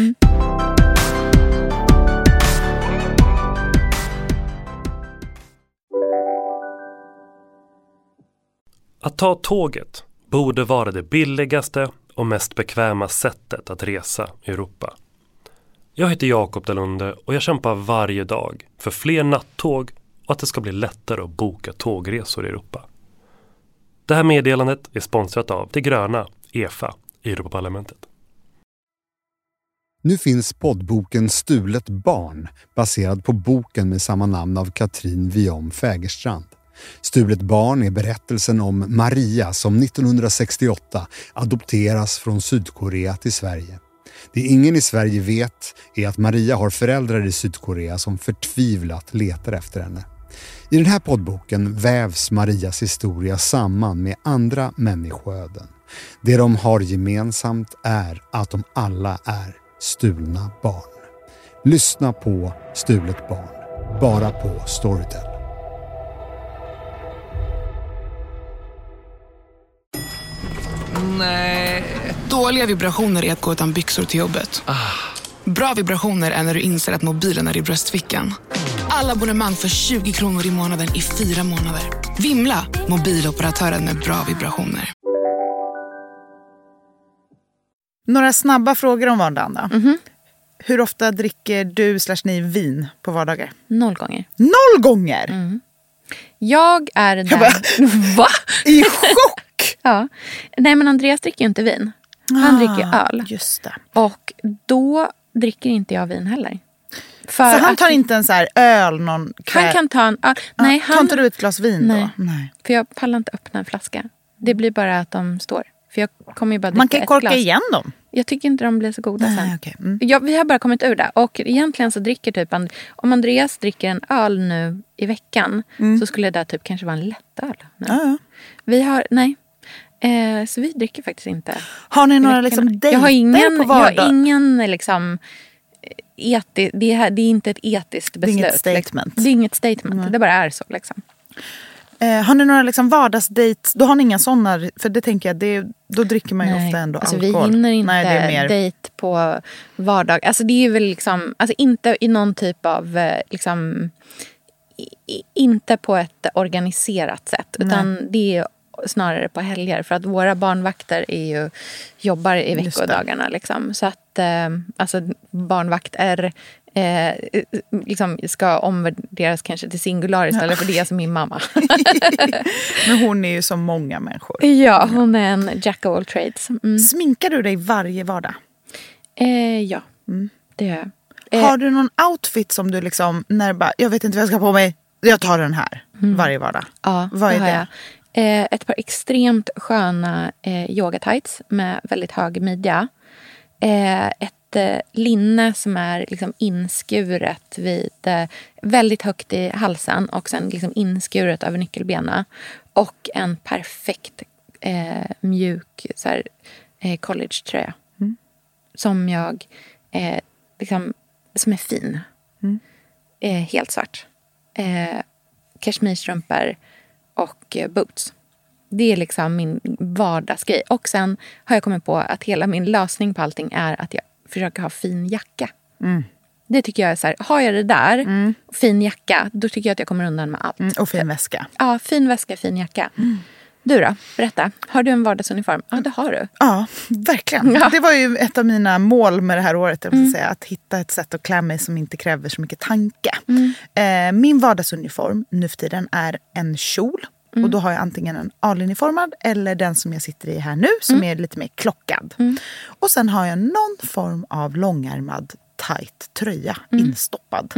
Att ta tåget borde vara det billigaste och mest bekväma sättet att resa i Europa. Jag heter Jakob Dalunde och jag kämpar varje dag för fler nattåg och att det ska bli lättare att boka tågresor i Europa. Det här meddelandet är sponsrat av det gröna EFA i Europaparlamentet. Nu finns poddboken Stulet barn, baserad på boken med samma namn av Katrin Viom Fägerstrand. Stulet barn är berättelsen om Maria som 1968 adopteras från Sydkorea till Sverige. Det ingen i Sverige vet är att Maria har föräldrar i Sydkorea som förtvivlat letar efter henne. I den här poddboken vävs Marias historia samman med andra människoöden. Det de har gemensamt är att de alla är stulna barn. Lyssna på Stulet barn, bara på Storytel. Nej. Dåliga vibrationer är att gå utan byxor till jobbet. Bra vibrationer är när du inser att mobilen är i bröstfickan. Alla abonnemang för 20 kronor i månaden i 4 månader. Vimla, mobiloperatören med bra vibrationer. Några snabba frågor om vardagen då. Hur ofta dricker du / ni vin på vardagar? 0 gånger. 0 gånger? Jag är där... Va? I chock! Ja. Nej, men Andreas dricker ju inte vin. Han dricker öl. Just det. Och då dricker inte jag vin heller. Så han tar inte en så här öl någon kväll? Han kan ta en öl. Nej, tar inte du ett glas vin nej. då? Nej. För jag pallar inte öppna en flaska. Det blir bara att de står. För jag kommer ju bara dricka man kan ett korka glas. Igen dem. Jag tycker inte de blir så goda sen. Okay. Vi har bara kommit ur det. Och egentligen så dricker typ... Om Andreas dricker en öl nu i veckan så skulle det typ kanske vara en lättöl. Vi har... Nej. Så vi dricker faktiskt inte. Har ni några liksom dejter på vardag? Jag har ingen liksom... Det är inte ett etiskt beslut. Det är inget statement. Det är inget statement. Det bara är så liksom. Har ni några liksom vardagsdates? Då har ni inga sådana, för det tänker jag, då dricker man ju ofta ändå alkohol. Vi hinner inte det är mer... dejt på vardag. Alltså det är väl liksom, alltså inte i någon typ av liksom, inte på ett organiserat sätt. Utan det är snarare på helger. För att våra barnvakter jobbar i veckodagarna liksom. Så att alltså barnvakt är liksom ska omvärderas kanske till singular istället för det som min mamma. Men hon är ju som många människor. Ja, hon är en jack of all trades. Sminkar du dig varje vardag? Ja, det gör jag. Har du någon outfit som du liksom, när bara, jag vet inte vad jag ska ha på mig, jag tar den här varje vardag? Ja, vad är det? Ett par extremt sköna yoga tights med väldigt hög midja. Ett linne som är liksom inskuret vid väldigt högt i halsen och sen liksom inskuret över nyckelbena. Och en perfekt mjuk så här, college-tröja. Som jag liksom, som är fin. Helt svart. Kashmirstrumpor och boots. Det är liksom min vardagsgrej. Och sen har jag kommit på att hela min lösning på allting är att jag försöker ha fin jacka. Det tycker jag är så här, har jag det där, fin jacka, då tycker jag att jag kommer undan med allt. Och fin väska. Ja, fin väska, fin jacka. Du då? Berätta. Har du en vardagsuniform? Ja, det har du. Ja, verkligen. Ja. Det var ju ett av mina mål med det här året. Jag måste säga, att hitta ett sätt att klä mig som inte kräver så mycket tanke. Min vardagsuniform nu för tiden är en kjol. Och då har jag antingen en A-linjeformad eller den som jag sitter i här nu som är lite mer klockad. Och sen har jag någon form av långärmad tight tröja instoppad.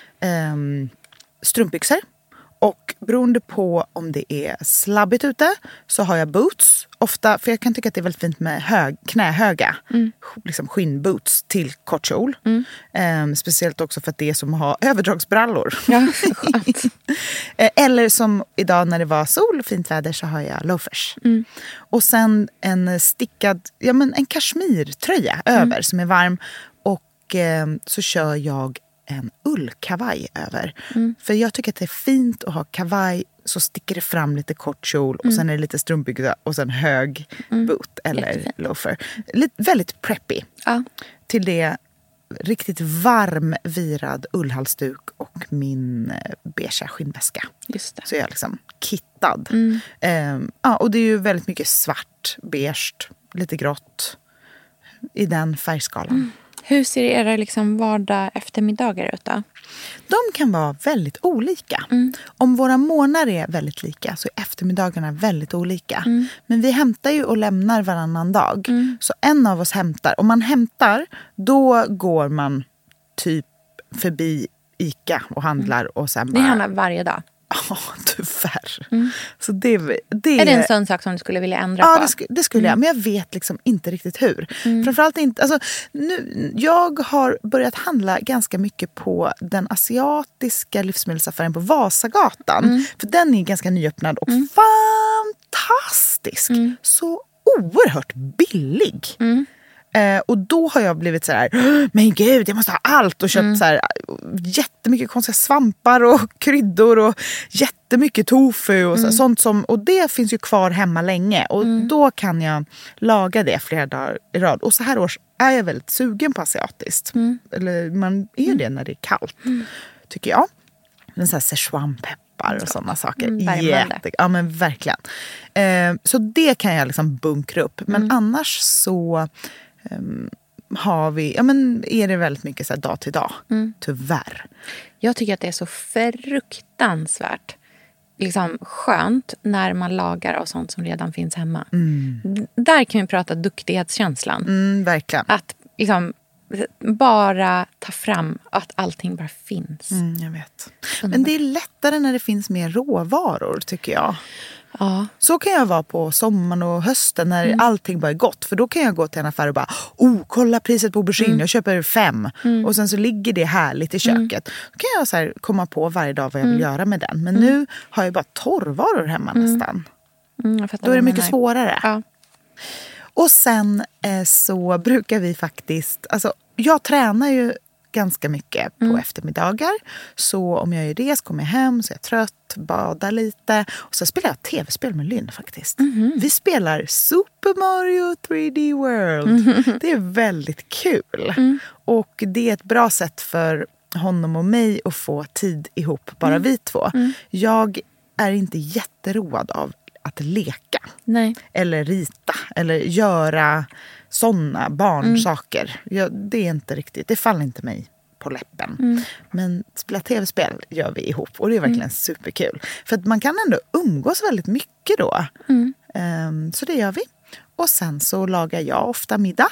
Strumpbyxor. Och beroende på om det är slabbigt ute så har jag boots. Ofta, för jag kan tycka att det är väldigt fint med knähöga liksom skinnboots till kort kjol. Speciellt också för att det är som att ha överdragsbrallor. Ja, skönt. Eller som idag när det var sol och fint väder så har jag loafers. Och sen en stickad, en kashmirtröja över som är varm. Och så kör jag en ullkavaj över. För jag tycker att det är fint att ha kavaj så sticker det fram lite kort kjol och sen är det lite strumpbyxa och sen hög boot eller loafer. Väldigt preppy. Ja. Till det riktigt varm virad ullhalsduk och min beige skinnväska. Just det. Så jag är liksom kittad. Och det är ju väldigt mycket svart, beige, lite grått i den färgskalan. Hur ser era liksom vardag eftermiddagar ut då? De kan vara väldigt olika. Om våra månader är väldigt lika så är eftermiddagarna väldigt olika. Men vi hämtar ju och lämnar varannan dag. Så en av oss hämtar. Om man hämtar, då går man typ förbi ICA och handlar. Och sen bara... Ni handlar varje dag? Ja, tyvärr. Så det är det en sån sak som du skulle vilja ändra på? Ja, det skulle jag. Men jag vet liksom inte riktigt hur. Framförallt inte... Alltså, jag har börjat handla ganska mycket på den asiatiska livsmedelsaffären på Vasagatan. För den är ganska nyöppnad och fantastisk. Så oerhört billig. Och då har jag blivit så här, men gud, jag måste ha allt och köpt så här jättemycket konstiga svampar och kryddor och jättemycket tofu och sånt som, och det finns ju kvar hemma länge och då kan jag laga det flera dagar i rad. Och så här års är jag väldigt sugen på asiatiskt. Eller man är det när det är kallt, tycker jag. En sån här Szechuan-peppar och sådana saker. Ja, men verkligen. Så det kan jag liksom bunkra upp. Men annars så har vi, är det väldigt mycket så här dag till dag. Tyvärr. Jag tycker att det är så fruktansvärt liksom skönt när man lagar av sånt som redan finns hemma. Där kan vi prata duktighetskänslan. Verkligen. Att liksom bara ta fram att allting bara finns. Jag vet. Men det är lättare när det finns mer råvaror, tycker jag. Ja. Så kan jag vara på sommaren och hösten när allting bara är gott. För då kan jag gå till en affär och bara, kolla priset på aubergine, jag köper 5. Och sen så ligger det härligt i köket. Då kan jag så här komma på varje dag vad jag vill göra med den. Men nu har jag bara torrvaror hemma nästan. Då är det mycket svårare. Ja. Och sen så brukar vi faktiskt, alltså jag tränar ju ganska mycket på eftermiddagar. Så om jag gör det så kommer jag hem, så är jag trött, badar lite. Och så spelar jag tv-spel med Lynn faktiskt. Vi spelar Super Mario 3D World. Det är väldigt kul. Och det är ett bra sätt för honom och mig att få tid ihop, bara vi två. Jag är inte jätteroad av att leka. Nej. Eller rita. Eller göra sådana barnsaker. Det är inte riktigt, det faller inte mig på läppen. Men spela tv-spel gör vi ihop. Och det är verkligen superkul. För att man kan ändå umgås väldigt mycket då. Så det gör vi. Och sen så lagar jag ofta middag.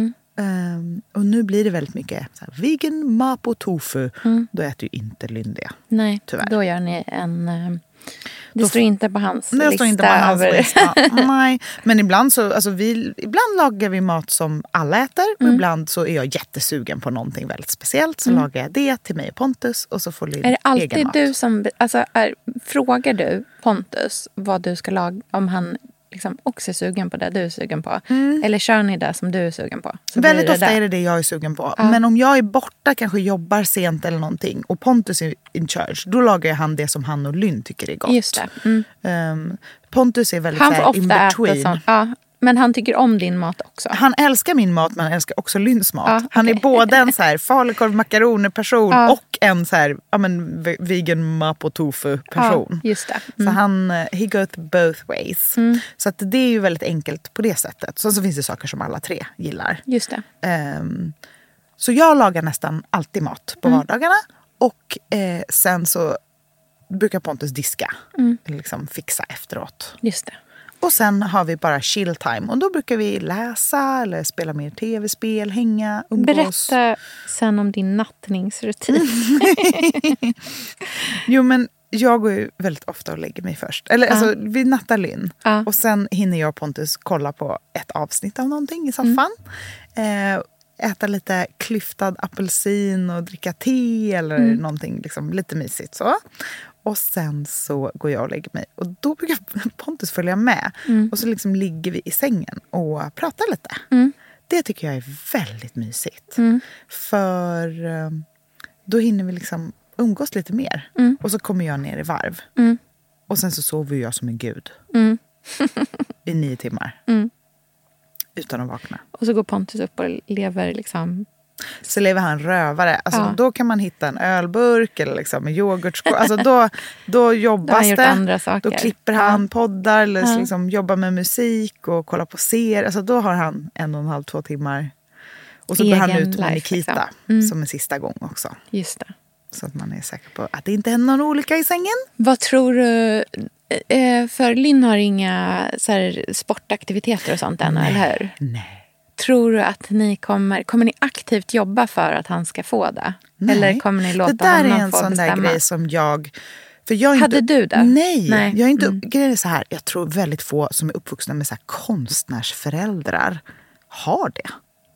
Och nu blir det väldigt mycket så här, vegan, mapo, tofu. Då äter ju inte Lynn det. Nej, tyvärr. Då gör ni en... Det står inte på hans lista. Det står inte på hans lista. Nej. Men ibland så, alltså ibland lagar vi mat som alla äter. Och ibland så är jag jättesugen på någonting väldigt speciellt. Så lagar jag det till mig och Pontus. Och så får Lynn egen mat. Är det alltid du som, alltså frågar du Pontus vad du ska laga, om han liksom också är sugen på det du är sugen på? Eller kör ni det som du är sugen på? Så väldigt ofta är det jag är sugen på. Men om jag är borta, kanske jobbar sent eller någonting och Pontus är in charge, då lagar jag han det som han och Lynn tycker är gott. Just det. Pontus är väldigt Han får in ofta between. äta sånt. Ja. Men han tycker om din mat också. Han älskar min mat, men han älskar också Lynns mat. Han är både en så här falukorv makaroner-person och en så här, vegan mapo tofu-person. Ja, just det. Så han, he goes both ways. Så att det är ju väldigt enkelt på det sättet. Så finns det saker som alla tre gillar. Just det. Så jag lagar nästan alltid mat på vardagarna. Och sen så brukar Pontus diska. Liksom fixa efteråt. Just det. Och sen har vi bara chill time. Och då brukar vi läsa eller spela mer tv-spel, hänga, umgås. Berätta sen om din nattningsrutin. Jo, men jag går ju väldigt ofta och lägger mig först. Eller alltså, vi nattar Lynn. Och sen hinner jag och Pontus kolla på ett avsnitt av någonting i soffan. Äta lite klyftad apelsin och dricka te eller någonting liksom, lite mysigt så. Och sen så går jag och lägger mig. Och då brukar Pontus följa med. Och så liksom ligger vi i sängen och pratar lite. Det tycker jag är väldigt mysigt. För då hinner vi liksom umgås lite mer. Och så kommer jag ner i varv. Och sen så sover jag som en gud. I 9 timmar. Utan att vakna. Och så går Pontus upp och lever liksom... Så lever han rövare. Alltså, då kan man hitta en ölburk eller liksom en yoghurtskål. Alltså, då jobbas det. Då klipper han poddar eller liksom jobbar med musik och kollar på serier. Alltså, då har han 1,5-2 timmar. Och så går han ut med Nikita som en sista gång också. Just det. Så att man är säker på att det inte händer någon olycka i sängen. Vad tror du... För Lynn har inga så här, sportaktiviteter och sånt än, eller hur? Nej. Tror du att ni kommer ni aktivt jobba för att han ska få det? Nej. Eller kommer ni låta det där honom är en få sån bestämma? där grej som jag... För jag är Hade inte, du det? Nej. Jag är inte Mm. så här. Jag tror väldigt få som är uppvuxna med så här konstnärsföräldrar har det.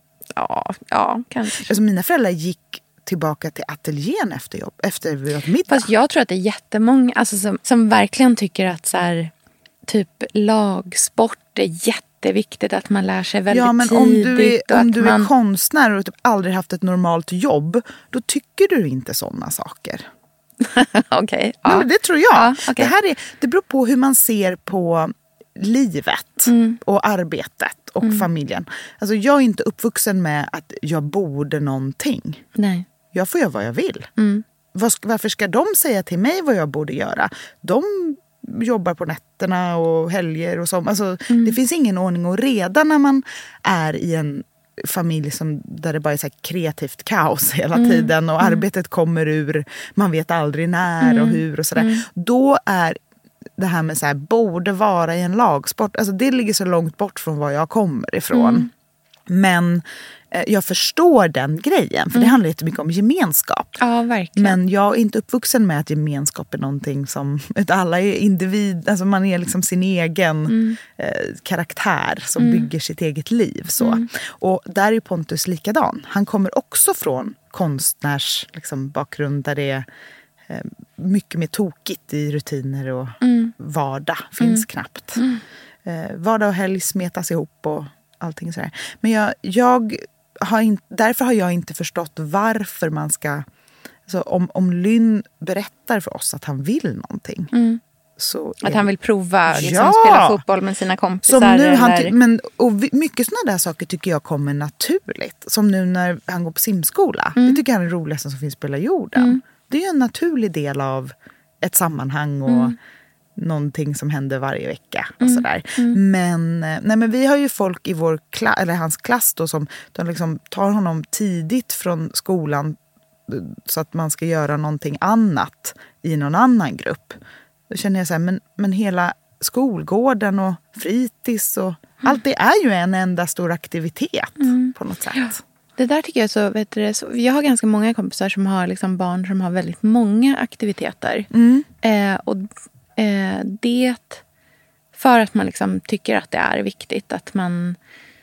Ja, kanske. Alltså mina föräldrar gick tillbaka till ateljén efter vi åt middag. Fast jag tror att det är jättemånga alltså, som verkligen tycker att så här, typ lagsport är jätteviktigt, att man lär sig väldigt tidigt. Ja, men om du är konstnär och typ aldrig haft ett normalt jobb, då tycker du inte sådana saker. Okej. Ja. Men det tror jag. Ja, okay. Det beror på hur man ser på livet och arbetet och familjen. Alltså jag är inte uppvuxen med att jag borde någonting. Nej. Jag får göra vad jag vill. Varför ska de säga till mig vad jag borde göra? De jobbar på nätterna och helger och så. Alltså, det finns ingen ordning och reda när man är i en familj där det bara är så här kreativt kaos hela tiden och arbetet kommer ur, man vet aldrig när och hur och sådär. Då är det här med så här, borde vara i en lagsport, alltså det ligger så långt bort från var jag kommer ifrån. Men jag förstår den grejen, för det handlar jättemycket om gemenskap. Ja, verkligen. Men jag är inte uppvuxen med att gemenskap är någonting som... Alla är individ, alltså man är liksom sin egen karaktär som bygger sitt eget liv. Så. Och där är Pontus likadan. Han kommer också från konstnärs liksom, bakgrund där det är mycket mer tokigt i rutiner och vardag finns knappt. Vardag och helg smetas ihop och allting sådär. Men därför har jag inte förstått varför man ska... Alltså om Lynn berättar för oss att han vill någonting. Så att han vill prova liksom, spela fotboll med sina kompisar. Som nu, eller... mycket sådana där saker tycker jag kommer naturligt. Som nu när han går på simskola. Det tycker jag är det roligaste som finns på hela jorden. Det är ju en naturlig del av ett sammanhang och någonting som händer varje vecka och sådär. Men vi har ju folk i vår eller hans klass då, som de liksom tar honom tidigt från skolan så att man ska göra någonting annat i någon annan grupp. Då känner jag så här, men hela skolgården och fritids och allt det är ju en enda stor aktivitet på något sätt. Det där tycker jag så, jag har ganska många kompisar som har liksom barn som har väldigt många aktiviteter. Och det för att man liksom tycker att det är viktigt att man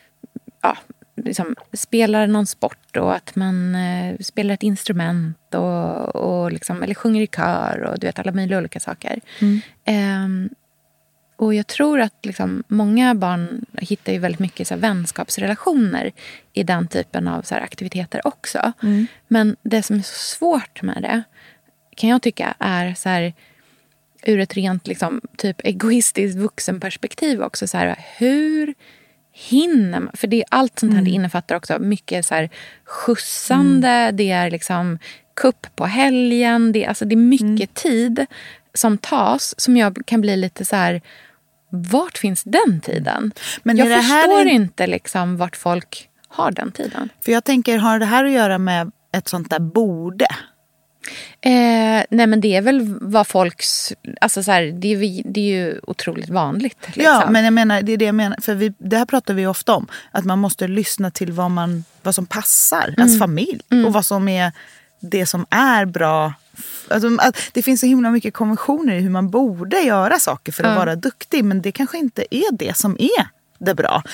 liksom spelar någon sport och att man spelar ett instrument och liksom, eller sjunger i kör och du vet alla möjliga olika saker. Och jag tror att liksom, många barn hittar ju väldigt mycket så här, vänskapsrelationer i den typen av så här, aktiviteter också. Men det som är så svårt med det kan jag tycka är så här, ur ett rent liksom, typ egoistiskt vuxenperspektiv också. Så här, hur hinner man? För det är allt sånt här det innefattar också mycket så här, skjutsande. Det är liksom kupp på helgen. Det är mycket tid som tas som jag kan bli lite så här, vart finns den tiden? Men jag förstår inte liksom vart folk har den tiden. För jag tänker, har det här att göra med ett sånt där borde? Nej men det är väl vad folks, alltså så här, det är ju otroligt vanligt. Liksom. Ja, men jag menar, det är det jag menar. För det här pratar vi ofta om. Att man måste lyssna till vad som passar ens familj. Och vad som är det som är bra. Alltså, det finns så himla mycket konventioner i hur man borde göra saker för att vara duktig. Men det kanske inte är det som är det bra.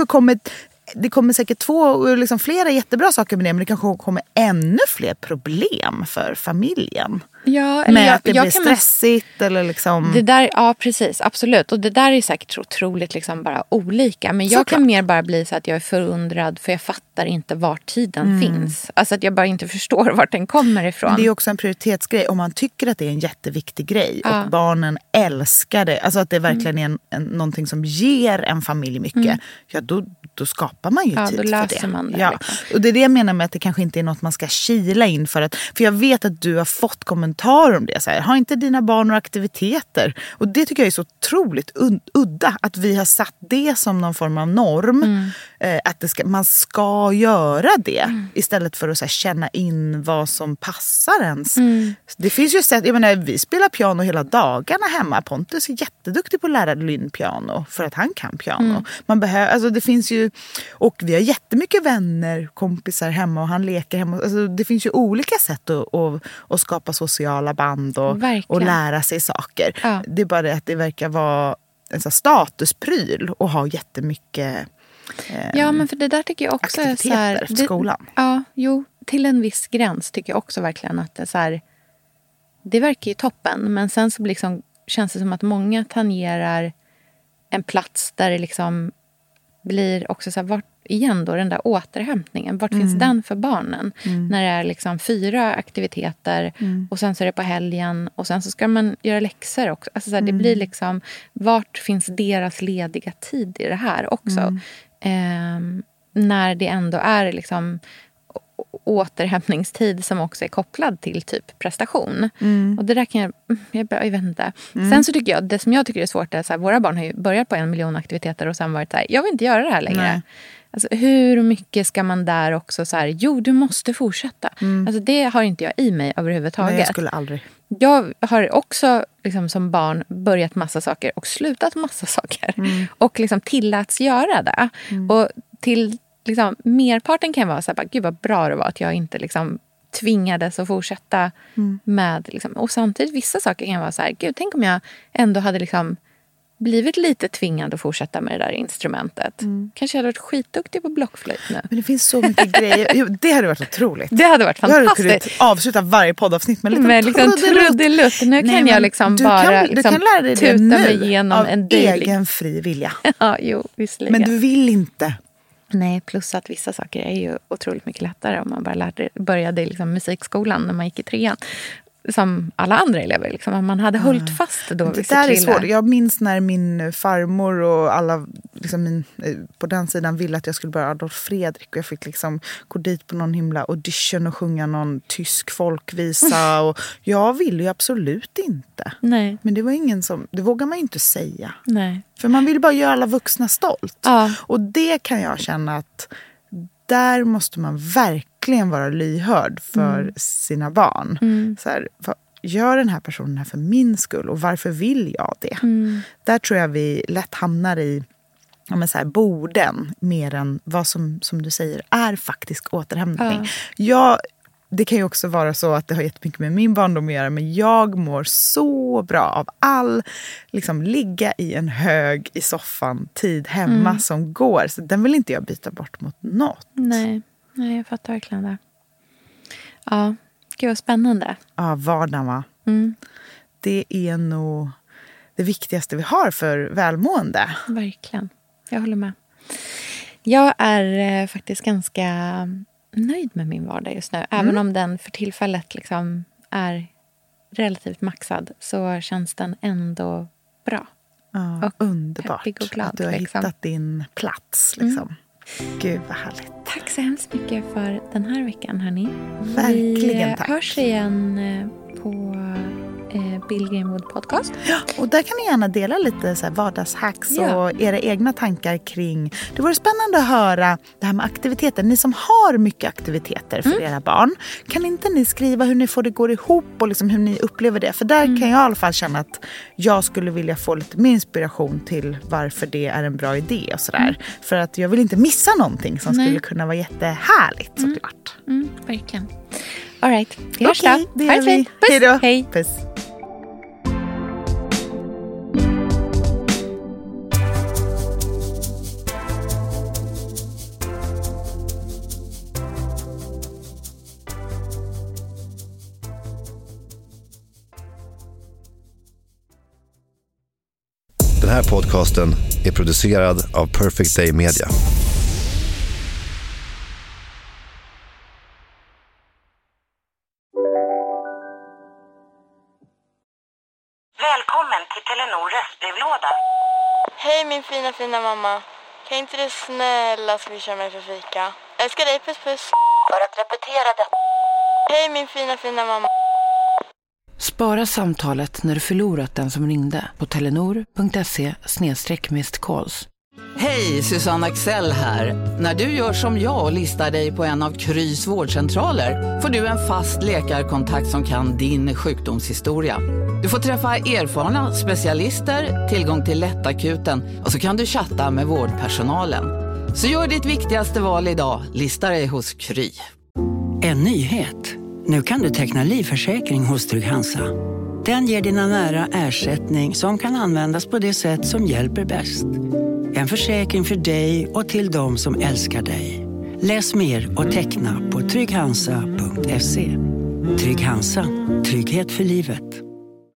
Det kommer säkert flera jättebra saker med det. Men det kanske kommer ännu fler problem för familjen. Ja, eller med att det blir stressigt eller liksom... Det där, ja, precis. Absolut. Och det där är säkert otroligt liksom bara olika. Men jag kan mer bara bli så att jag är förundrad för jag fattar inte var tiden finns. Alltså att jag bara inte förstår vart den kommer ifrån. Men det är också en prioritetsgrej. Om man tycker att det är en jätteviktig grej och barnen älskar det. Alltså att det verkligen är någonting som ger en familj mycket. Ja, då skapar man ju tid då löser för det. Man det ja. liksom. Och det är det jag menar med att det kanske inte är något man ska kila in för jag vet att du har fått kommentarer om det. Så här, har inte dina barn några aktiviteter? Och det tycker jag är så otroligt udda. Att vi har satt det som någon form av norm. Att man ska göra det. Istället för att så här, känna in vad som passar ens. Det finns ju sätt, jag menar, vi spelar piano hela dagarna hemma. Pontus är jätteduktig på att lära Lynn piano. För att han kan piano. Man behöver, alltså det finns ju, och vi har jättemycket vänner, kompisar hemma och han leker hemma. Alltså det finns ju olika sätt att skapa sociala band och lära sig saker. Ja. Det är bara det att det verkar vara en sån statuspryl och ha jättemycket ja, men för det där tycker jag också är så här, för skolan. Ja, jo, till en viss gräns tycker jag också verkligen att det är så här, det verkar ju toppen, men sen så liksom känns det som att många tangerar en plats där det liksom blir också så här, vart igen då den där återhämtningen, vart finns den för barnen när det är liksom 4 aktiviteter och sen så är det på helgen och sen så ska man göra läxor också, alltså så här, det blir liksom, vart finns deras lediga tid i det här också när det ändå är liksom återhämtningstid som också är kopplad till typ prestation. Och det där kan jag vet inte. Sen så tycker jag, det som jag tycker är svårt är så här, våra barn har ju börjat på 1 miljon aktiviteter och sen varit så här, jag vill inte göra det här längre. Nej. Alltså, hur mycket ska man där också så här, jo du måste fortsätta. Alltså det har inte jag i mig överhuvudtaget. Nej, jag skulle aldrig. Jag har också liksom, som barn börjat massa saker och slutat massa saker. Och liksom tilläts göra det. Och till liksom, merparten kan vara så här, gud vad bra det var att jag inte liksom tvingades att fortsätta med liksom, och samtidigt vissa saker kan vara så här, gud tänk om jag ändå hade liksom blivit lite tvingad att fortsätta med det där instrumentet. Kanske jag hade varit skitduktig på blockflöjt nu. Men det finns så mycket grejer. Jo, det hade varit otroligt. Det hade varit fantastiskt. Jag hade kunnat avsluta varje poddavsnitt med en liten trudelutt. Nu kan jag liksom bara du kan lära dig tuta det nu mig igenom av en egen fri vilja. Ja, jo, visserligen. Men du vill inte. Nej, plus att vissa saker är ju otroligt mycket lättare om man bara började i liksom musikskolan när man gick i 3:an. Som alla andra elever. Liksom. Om man hade hållit fast då. Det där är svårt. Jag minns när min farmor och alla liksom på den sidan ville att jag skulle börja Adolf Fredrik. Och jag fick liksom gå dit på någon himla audition och sjunga någon tysk folkvisa. Och jag ville ju absolut inte. Nej. Men det var ingen som, det vågar man ju inte säga. Nej. För man vill bara göra alla vuxna stolt. Ja. Och det kan jag känna att där måste man verkligen vara lyhörd för sina barn. Så här, gör den här personen här för min skull och varför vill jag det? Där tror jag vi lätt hamnar i så här, borden mer än vad som du säger är faktisk återhämtning. Det kan ju också vara så att det har jättemycket med min barndom att göra, men jag mår så bra av all liksom ligga i en hög i soffan tid hemma som går. Så den vill inte jag byta bort mot något. Nej, jag fattar verkligen det. Ja, gud vad spännande. Ja, vardagen va? Det är nog det viktigaste vi har för välmående. Verkligen. Jag håller med. Jag är faktiskt ganska nöjd med min vardag just nu. Även om den för tillfället liksom är relativt maxad, så känns den ändå bra. Ja, och underbart och glad, att du har hittat din plats. Liksom. Gud vad härligt. Tack så hemskt mycket för den här veckan, hörni. Verkligen tack. Vi hörs igen på Bill Greenwood podcast. Ja, och där kan ni gärna dela lite så här vardagshacks och era egna tankar kring. Det vore spännande att höra det här med aktiviteter. Ni som har mycket aktiviteter för era barn, kan inte ni skriva hur ni får det gå ihop och liksom hur ni upplever det? För där kan jag i alla fall känna att jag skulle vilja få lite mer inspiration till varför det är en bra idé och sådär. För att jag vill inte missa någonting som skulle kunna vara jättehärligt såklart. Verkligen. All right, vi hörs då. Det gör vi. Puss. Hejdå. Hej. Puss. Den här podcasten är producerad av Perfect Day Media. Välkommen till Telenor röstbrevlåda. Hej min fina mamma. Kan inte du snälla swisha mig för fika? Älskar dig, puss puss. För att repetera det. Hej min fina mamma. Spara samtalet när du förlorat den som ringde på telenor.se/missed-calls. Hej, Susanne Axel här. När du gör som jag och listar dig på en av Krys vårdcentraler får du en fast läkarkontakt som kan din sjukdomshistoria. Du får träffa erfarna specialister, tillgång till lättakuten och så kan du chatta med vårdpersonalen. Så gör ditt viktigaste val idag, lista dig hos Kry. En nyhet. Nu kan du teckna livförsäkring hos Trygg-Hansa. Den ger dina nära ersättning som kan användas på det sätt som hjälper bäst. En försäkring för dig och till de som älskar dig. Läs mer och teckna på trygghansa.se. Trygg-Hansa. Trygghet för livet.